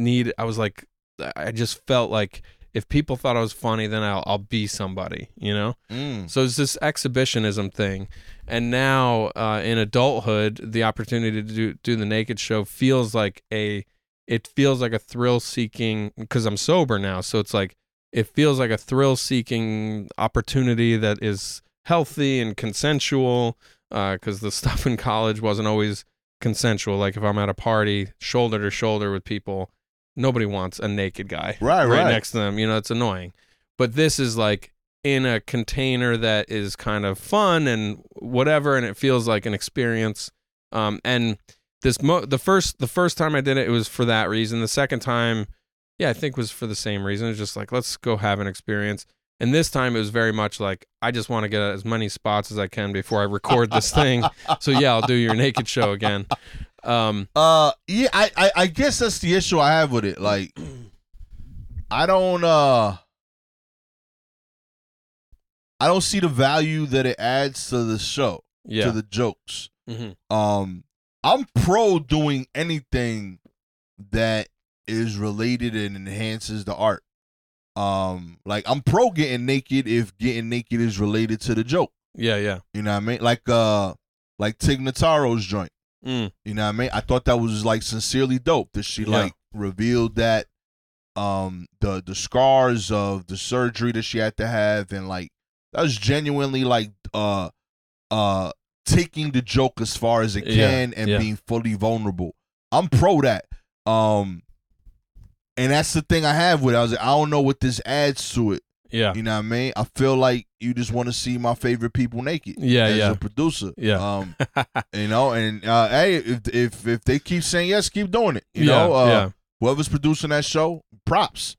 felt like if people thought I was funny, then I'll be somebody, So it's this exhibition thing. And now in adulthood, the opportunity to do the naked show feels like a thrill-seeking, because I'm sober now. So it's like, it feels like a thrill-seeking opportunity that is healthy and consensual, because the stuff in college wasn't always consensual. Like if I'm at a party, shoulder to shoulder with people, nobody wants a naked guy right next to them. It's annoying. But this is like in a container that is kind of fun and whatever, and it feels like an experience. And the first time I did it, it was for that reason. The second time, I think was for the same reason. It's just like, let's go have an experience. And this time it was very much like, I just want to get as many spots as I can before I record this thing. So I'll do your naked show again. I guess that's the issue I have with it. Like, I don't see the value that it adds to the show, to the jokes. Mm-hmm. I'm pro doing anything that is related and enhances the art. Like I'm pro getting naked if getting naked is related to the joke. Yeah. You know what I mean? Like Tig Notaro's joint. Mm. You know what I mean? I thought that was like sincerely dope that she like revealed that the scars of the surgery that she had to have, and like that was genuinely like taking the joke as far as it can and being fully vulnerable. I'm pro that. And that's the thing I have with it. I was like, I don't know what this adds to it. Yeah. You know what I mean? I feel like you just want to see my favorite people naked. As a producer. Yeah. And hey, if they keep saying yes, keep doing it. You know? Whoever's producing that show, props.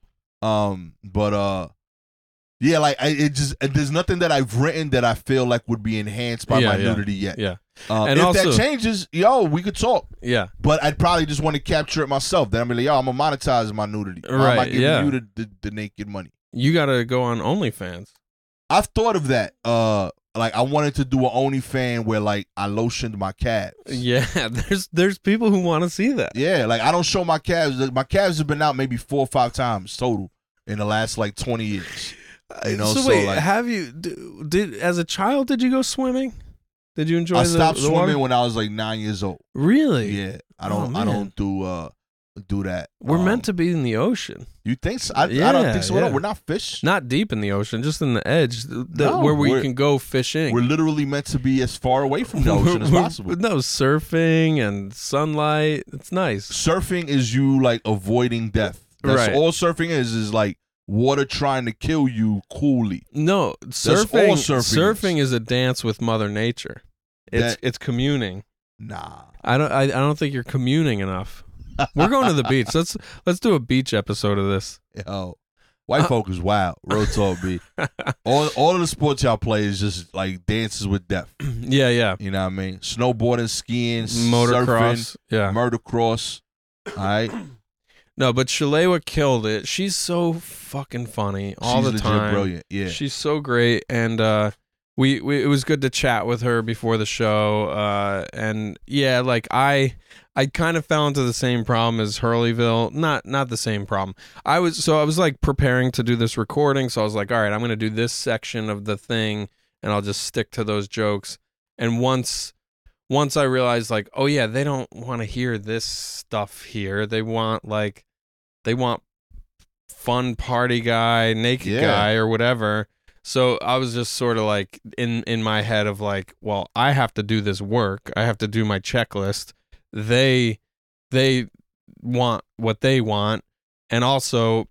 Like there's nothing that I've written that I feel like would be enhanced by my nudity yet. Yeah. And if that changes, we could talk. Yeah. But I'd probably just want to capture it myself. Then I'm like, I'm gonna monetize my nudity. Right. I'm not giving you the naked money. You gotta go on OnlyFans. I've thought of that. Like I wanted to do an OnlyFans where like I lotioned my calves. Yeah, there's people who want to see that. Yeah, like I don't show my calves. My calves have been out maybe 4 or 5 times total in the last like 20 years. So wait, like, have you did as a child? Did you go swimming? Did you enjoy? I stopped the swimming water? when I was like 9 years old. Really? Yeah, I don't do do that. We're meant to be in the ocean. You think so? I don't think so at all. We're not fish. Not deep in the ocean, just in the edge, No, where we we're- can go fishing. We're literally meant to be as far away from the ocean as possible. No, surfing and sunlight. It's nice. Surfing is you like avoiding death. That's Right. all surfing is like water trying to kill you coolly. No, all surfing. surfing Surfing is a dance with Mother Nature. It's communing. Nah. I don't think you're communing enough. We're going to the beach. Let's do a beach episode of this. Yo, white folk is wild. Real talk, B. All of the sports y'all play is just like dances with death. Yeah. You know what I mean? Snowboarding, skiing, Motocross. surfing, Yeah. motocross. All right. No, but Shalewa killed it. She's so fucking funny all She's the legit time. brilliant. Yeah. She's so great, and we it was good to chat with her before the show. And yeah, like I kind of fell into the same problem as Hurleyville. Not the same problem. I was like preparing to do this recording, so I was like, all right, I'm gonna do this section of the thing, and I'll just stick to those jokes. And once I realized, like, oh yeah, they don't want to hear this stuff here. They want fun party guy, naked guy, or whatever. So I was just sort of like in my head of like, well, I have to do this work. I have to do my checklist. They want what they want, and also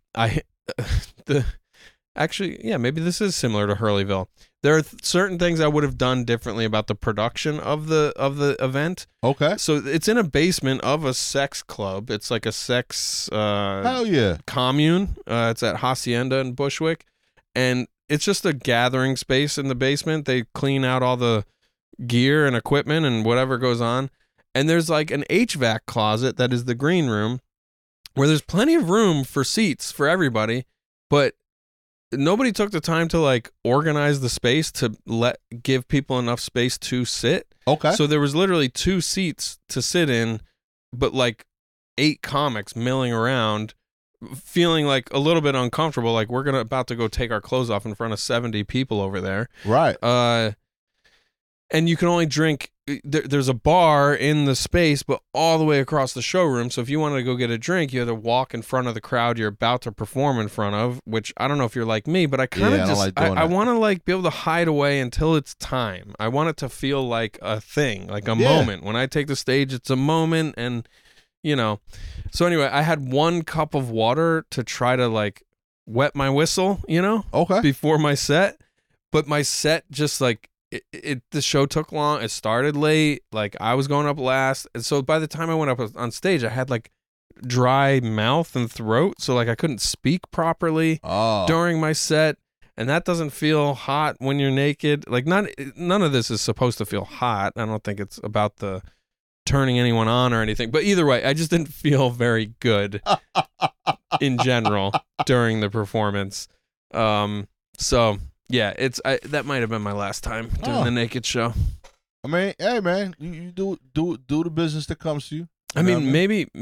maybe this is similar to Hurleyville. There are certain things I would have done differently about the production of the event. Okay. So it's in a basement of a sex club. It's like a sex Hell yeah. commune. It's at Hacienda in Bushwick, and it's just a gathering space in the basement. They clean out all the gear and equipment and whatever goes on, and there's like an HVAC closet that is the green room, where there's plenty of room for seats for everybody, but nobody took the time to like organize the space to give people enough space to sit. Okay. So there was literally 2 seats to sit in, but like 8 comics milling around, feeling like a little bit uncomfortable. Like we're about to go take our clothes off in front of 70 people over there. Right. And you can only drink. There's a bar in the space, but all the way across the showroom. So if you wanted to go get a drink, you had to walk in front of the crowd you're about to perform in front of. Which I don't know if you're like me, but I kind of I want to like be able to hide away until it's time. I want it to feel like a thing, like a moment. When I take the stage, it's a moment, and you know. So anyway, I had 1 cup of water to try to like wet my whistle, you know, before my set. But my set just like. The show took long. It started late. Like I was going up last, and so by the time I went up on stage, I had like dry mouth and throat, so like I couldn't speak properly during my set, and that doesn't feel hot when you're naked. Like none of this is supposed to feel hot. I don't think it's about the turning anyone on or anything. But either way, I just didn't feel very good in general during the performance. So. Yeah, that might have been my last time doing the naked show. I mean, hey man, you do the business that comes to you. I mean, maybe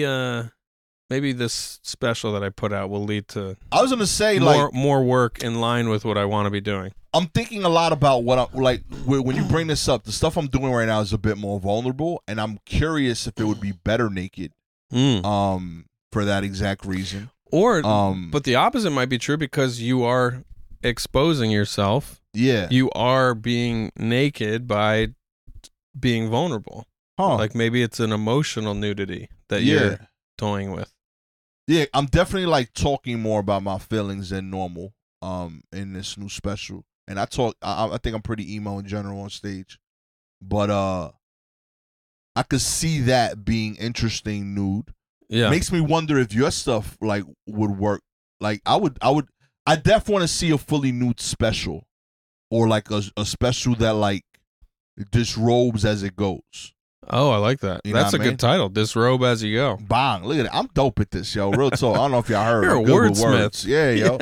this special that I put out will lead to. I was gonna say more work in line with what I want to be doing. I'm thinking a lot about what I like when you bring this up. The stuff I'm doing right now is a bit more vulnerable, and I'm curious if it would be better naked. For that exact reason. Or, but the opposite might be true because you are exposing yourself. Yeah. You are being naked by being vulnerable. Like maybe it's an emotional nudity that you're toying with. Yeah, I'm definitely like talking more about my feelings than normal in this new special. And I think I'm pretty emo in general on stage. But I could see that being interesting nude. Yeah. Makes me wonder if your stuff like would work. Like I definitely want to see a fully nude special, or like a special that like disrobes as it goes. Oh, I like that. That's a good title. Disrobe as you go. Bang! Look at it. I'm dope at this, yo. Real talk. I don't know if y'all heard. You're a wordsmith. Yeah, yo.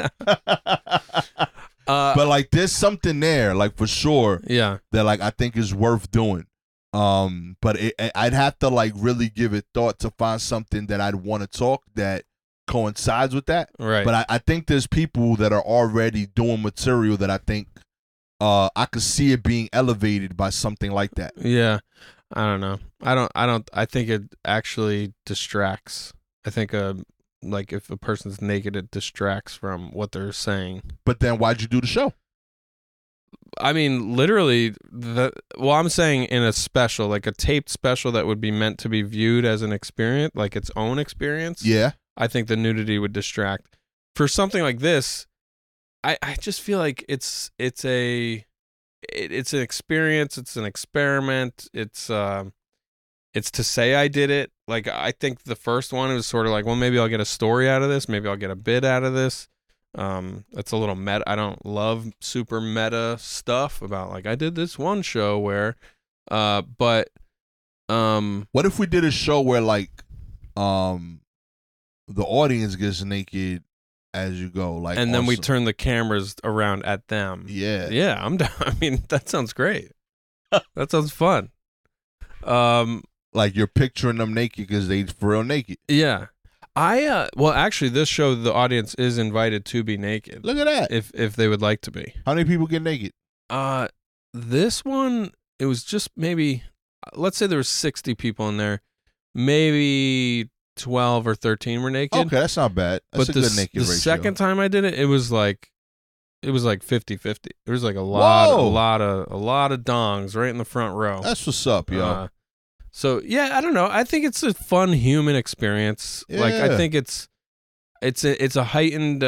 But like, there's something there, like for sure. Yeah. That like I think is worth doing. But I'd have to like really give it thought to find something that I'd want to talk that coincides with that. Right. But I think there's people that are already doing material that I think I could see it being elevated by something like that. Yeah. I don't know. I think it actually distracts. I think like if a person's naked, it distracts from what they're saying. But then why'd you do the show? I mean, literally, I'm saying in a special, like a taped special that would be meant to be viewed as an experience, like its own experience. Yeah. I think the nudity would distract. For something like this, I just feel like it's an experience, it's an experiment, it's to say I did it. Like, I think the first one was sort of like, well, maybe I'll get a story out of this, maybe I'll get a bit out of this. It's a little meta. I don't love super meta stuff about like I did this one show where what if we did a show where like the audience gets naked as you go, like, and then we turn the cameras around at them. Yeah, I'm down. I mean, that sounds great. That sounds fun. Like you're picturing them naked because they for real naked. Yeah. Well, actually, this show, the audience is invited to be naked. Look at that. If they would like to be. How many people get naked? This one, it was just maybe, let's say there was 60 people in there. Maybe 12 or 13 were naked. Okay, that's not bad. That's a good naked ratio. The second time I did it, it was like 50-50. There was like a lot of dongs right in the front row. That's what's up, yo. So yeah, I don't know. I think it's a fun human experience. Yeah. Like I think it's a heightened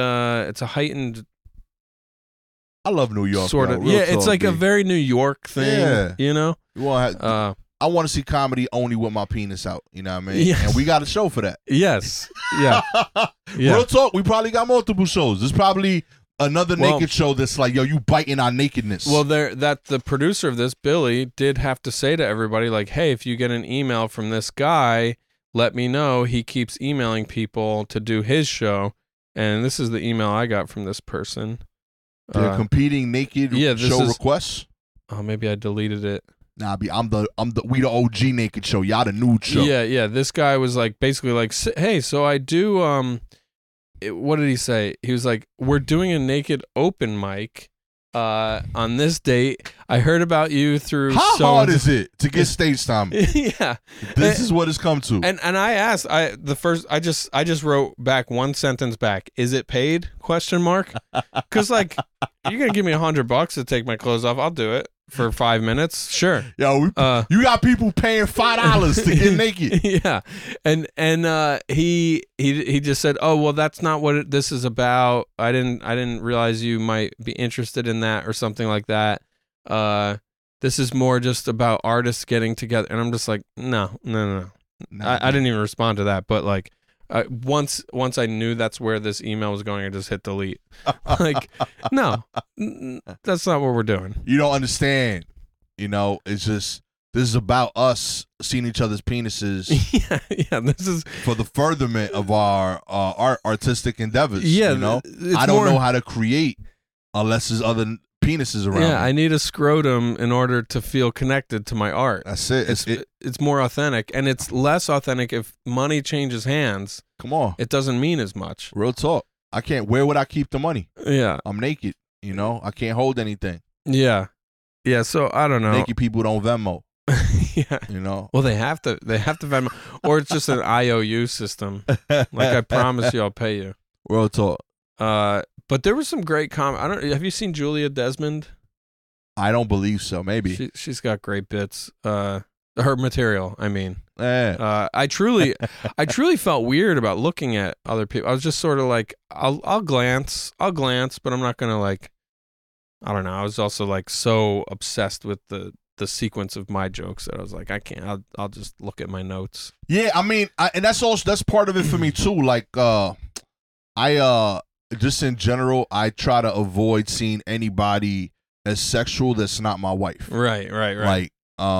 I love New York. sort of. Yeah, it's like a very New York thing. Yeah. You know. I want to see comedy only with my penis out. You know what I mean? Yes. And we got a show for that. Yes. Yeah. Yeah. Real talk. We probably got multiple shows. There's probably another naked show that's like, yo, you biting our nakedness. Well, the producer of this, Billy, did have to say to everybody, like, hey, if you get an email from this guy, let me know. He keeps emailing people to do his show. And this is the email I got from this person. They're competing naked show requests. Oh, maybe I deleted it. Nah, we the OG naked show. Y'all the nude show. Yeah. This guy was like, basically like, hey, so I do, what did he say? He was like, we're doing a naked open mic on this date. I heard about you through. How hard is it to get stage time? Yeah, this is what it's come to. And I asked, I just wrote back one sentence back. Is it paid? ? Because like, you're gonna give me $100 to take my clothes off. I'll do it for 5 minutes. Sure. Yo, you got people paying $5 to get naked. Yeah, and he just said, oh well, that's not what this is about. I didn't realize you might be interested in that or something like that. This is more just about artists getting together. And I'm just like, no. I didn't even respond to that. But like, once I knew that's where this email was going, I just hit delete. Like, no, that's not what we're doing. You don't understand. You know, it's just, this is about us seeing each other's penises. Yeah. This is for the furtherment of our artistic endeavors. Yeah, you know, I don't know how to create unless there's other penises around. Yeah, me. I need a scrotum in order to feel connected to my art. That's it. It's more authentic, and it's less authentic if money changes hands. Come on, it doesn't mean as much. Real talk. I can't. Where would I keep the money? Yeah, I'm naked. You know, I can't hold anything. Yeah. So I don't know. Naked people don't Venmo. Yeah, you know. Well, they have to Venmo, or it's just an IOU system. Like, I promise you, I'll pay you. Real talk. But there was some great have you seen Julia Desmond? I don't believe so. Maybe she's got great bits. Her material, I mean. Yeah. I truly felt weird about looking at other people. I was just sort of like, I'll glance, but I'm not gonna like. I don't know. I was also like so obsessed with the sequence of my jokes that I was like, I can't. I'll just look at my notes. Yeah, I mean, and that's part of it for me too. Like, I just in general, I try to avoid seeing anybody as sexual that's not my wife. Right. Like,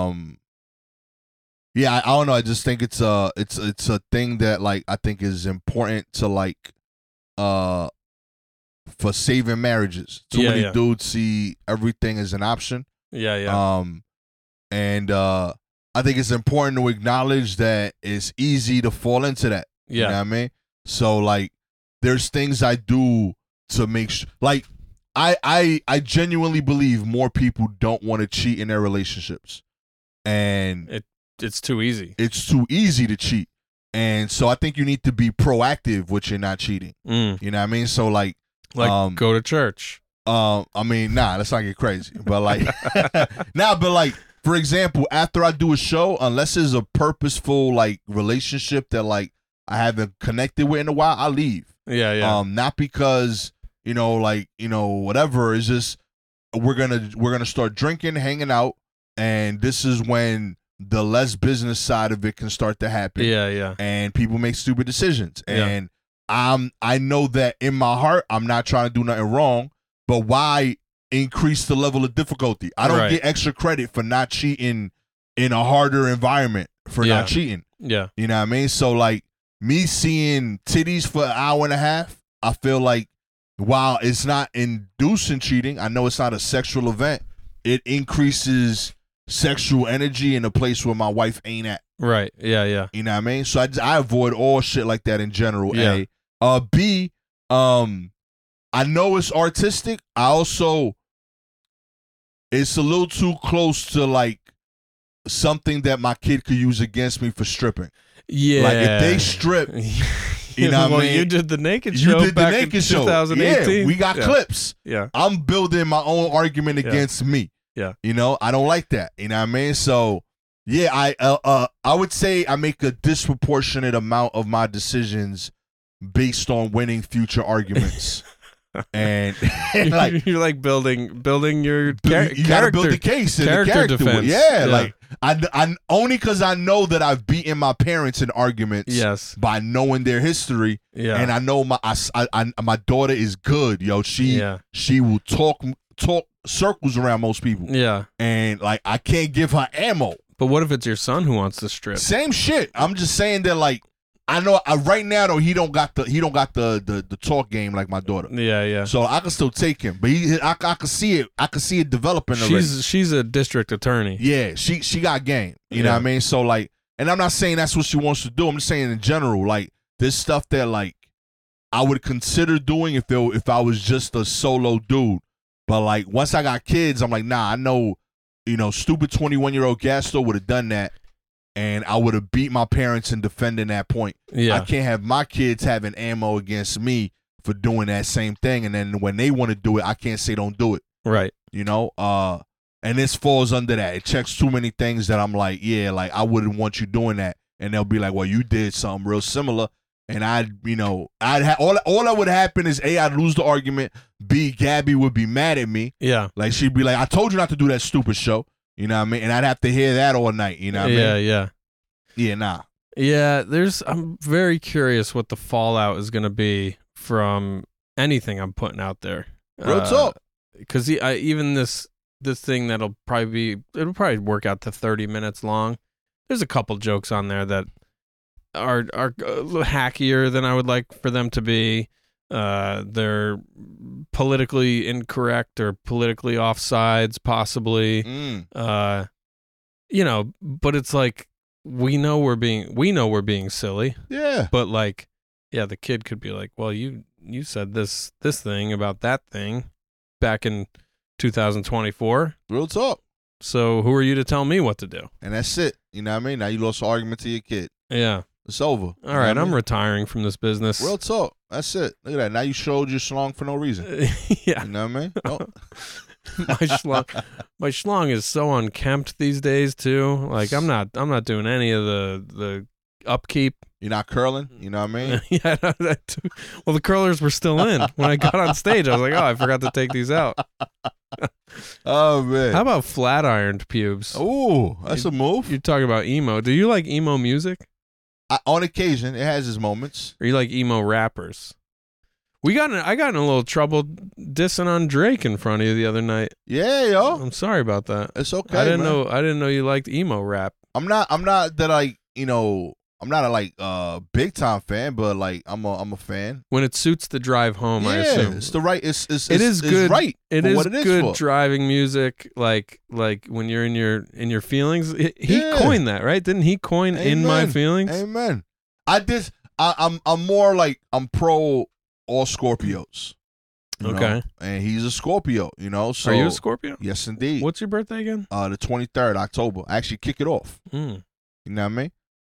yeah, I don't know. I just think it's a thing that like I think is important to like, for saving marriages. Too many dudes see everything as an option. Yeah. And I think it's important to acknowledge that it's easy to fall into that. Yeah. You know what I mean? So like, there's things I do to make sure, like, I genuinely believe more people don't want to cheat in their relationships, and it's too easy. It's too easy to cheat. And so I think you need to be proactive with your not cheating. You know what I mean? So like go to church. I mean, nah, let's not get crazy. But like but like, for example, after I do a show, unless it's a purposeful like relationship that like I haven't connected with in a while, I leave. Yeah. Not because, whatever. It's just we're gonna start drinking, hanging out, and this is when the less business side of it can start to happen. Yeah. And people make stupid decisions. Yeah. And I know that in my heart I'm not trying to do nothing wrong, but why increase the level of difficulty? I don't get extra credit for not cheating in a harder environment for not cheating. Yeah. You know what I mean? So like me seeing titties for an hour and a half, I feel like while it's not inducing cheating, I know it's not a sexual event, it increases sexual energy in a place where my wife ain't at. Right. Yeah. You know what I mean? So I avoid all shit like that in general. Yeah. A. B, I know it's artistic. I also, it's a little too close to like something that my kid could use against me for stripping. Yeah. Like if they strip, you know what I mean? You did the naked show. You did the back naked in show. 2018. Yeah, we got clips. Yeah. I'm building my own argument against me. Yeah. I don't like that. You know what I mean? So yeah, I would say I make a disproportionate amount of my decisions based on winning future arguments. And like you're like building your you gotta build the case and the character defense. Yeah, like I only because I know that I've beaten my parents in arguments. Yes, by knowing their history. Yeah, and I know my daughter is good. She will talk circles around most people. Yeah, and like I can't give her ammo. But what if it's your son who wants to strip? Same shit. I'm just saying that like. I know right now though he don't got the talk game like my daughter. Yeah. So I can still take him, but I can see it. I can see it developing. She's a district attorney. Yeah, she got game. You know what I mean? So like, and I'm not saying that's what she wants to do. I'm just saying in general, like this stuff that like I would consider doing if I was just a solo dude. But like once I got kids, I'm like, nah. I know, stupid 21-year-old Gasto would have done that. And I would have beat my parents in defending that point. Yeah. I can't have my kids having ammo against me for doing that same thing. And then when they want to do it, I can't say don't do it. Right. And this falls under that. It checks too many things that I'm like, yeah, like I wouldn't want you doing that. And they'll be like, well, you did something real similar. And I'd have all that would happen is A, I'd lose the argument. B, Gabby would be mad at me. Yeah. Like she'd be like, I told you not to do that stupid show. You know what I mean? And I'd have to hear that all night. You know what I mean? Yeah. Yeah, nah. Yeah, I'm very curious what the fallout is going to be from anything I'm putting out there. Real talk. Because even this thing it'll probably work out to 30 minutes long. There's a couple jokes on there that are a little hackier than I would like for them to be. They're politically incorrect or politically offsides, possibly. But it's like we know we're being silly. Yeah. But like, yeah, the kid could be like, well, you said this thing about that thing back in 2024. Real talk. So who are you to tell me what to do? And that's it. You know what I mean? Now you lost an argument to your kid. Yeah. It's over. All right, I'm retiring from this business. Real talk. That's it. Look at that. Now you showed your schlong for no reason. Yeah. You know what I mean? Oh. my schlong is so unkempt these days too. Like I'm not doing any of the upkeep. You're not curling. You know what I mean? Yeah. Well, the curlers were still in when I got on stage. I was like, oh, I forgot to take these out. Oh man. How about flat ironed pubes? Oh, that's a move. You're talking about emo. Do you like emo music? On occasion, it has its moments. Or you like emo rappers? I got in a little trouble dissing on Drake in front of you the other night. Yeah, yo. I'm sorry about that. It's okay. I didn't know you liked emo rap. I'm not that I'm not a big time fan, but like I'm a fan. When it suits the drive home, yeah, I assume. It's the right. It is good. Right. It is what it is good for. driving music. Like when you're in your feelings. He coined that, right? Didn't he coin Amen. In My Feelings? Amen. I'm more like I'm pro all Scorpios. You know? And he's a Scorpio. So are you a Scorpio? Yes, indeed. What's your birthday again? The 23rd October. I actually kick it off. Mm. You know what I mean?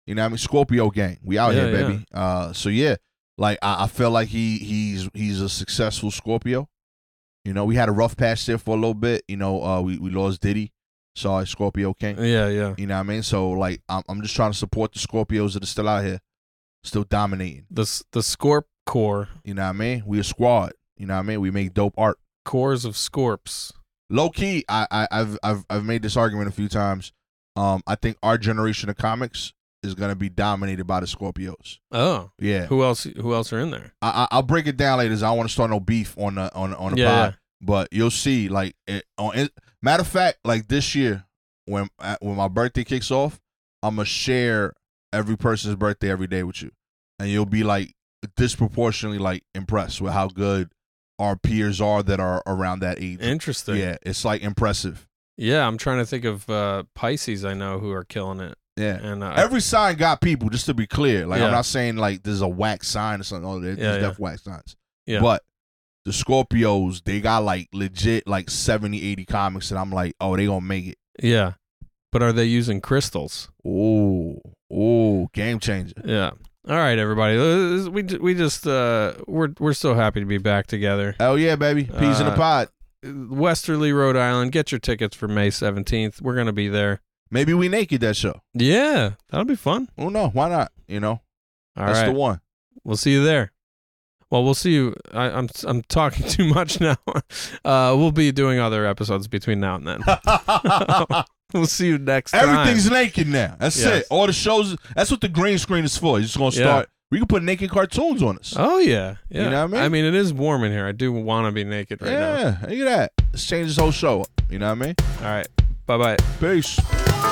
You know what I mean? Scorpio gang. We out Yeah, here, baby. So yeah, like I feel like he's a successful Scorpio. You know, we had a rough patch there for a little bit. You know, we lost Diddy. Sorry, Scorpio King. Yeah, yeah. You know what I mean? So like I'm just trying to support the Scorpios that are still out here, still dominating. The Scorp core. You know what I mean? We a squad. You know what I mean? We make dope art. Cores of Scorps. Low key, I've made this argument a few times. I think our generation of comics is gonna be dominated by the Scorpios. Oh, Yeah. Who else are in there? I'll break it down later. 'Cause I don't want to start no beef on the pod. Yeah. But you'll see, like, matter of fact, like this year when my birthday kicks off, I'm gonna share every person's birthday every day with you, and you'll be like disproportionately like impressed with how good our peers are that are around that age. Interesting. Yeah, it's like impressive. Yeah, I'm trying to think of Pisces I know who are killing it. Yeah. And Every sign got people, just to be clear. Like, Yeah. I'm not saying like there's a whack sign or something. Oh, there's def whack signs. Yeah. But the Scorpios, they got like legit like 70, 80 comics, and I'm like, oh, they gonna make it. Yeah. But are they using crystals? Oh, game changer. Yeah. All right, everybody. We just we're so happy to be back together. Hell yeah, baby. Peas in the pod. Westerly, Rhode Island. Get your tickets for May 17th. We're gonna be there. Maybe we naked that show. Yeah, that'll be fun. Oh no, why not? You know, All that's right. the one. We'll see you there. Well, we'll see you. I'm talking too much now. We'll be doing other episodes between now and then. We'll see you next time. Everything's naked now. That's Yes. it. All the shows. That's what the green screen is for. You're just gonna start. We can put naked cartoons on us. Oh yeah, yeah. You know what I mean? I mean, it is warm in here. I do want to be naked right now. Yeah, look at that. Let's change this whole show up. You know what I mean? All right. Bye bye. Peace.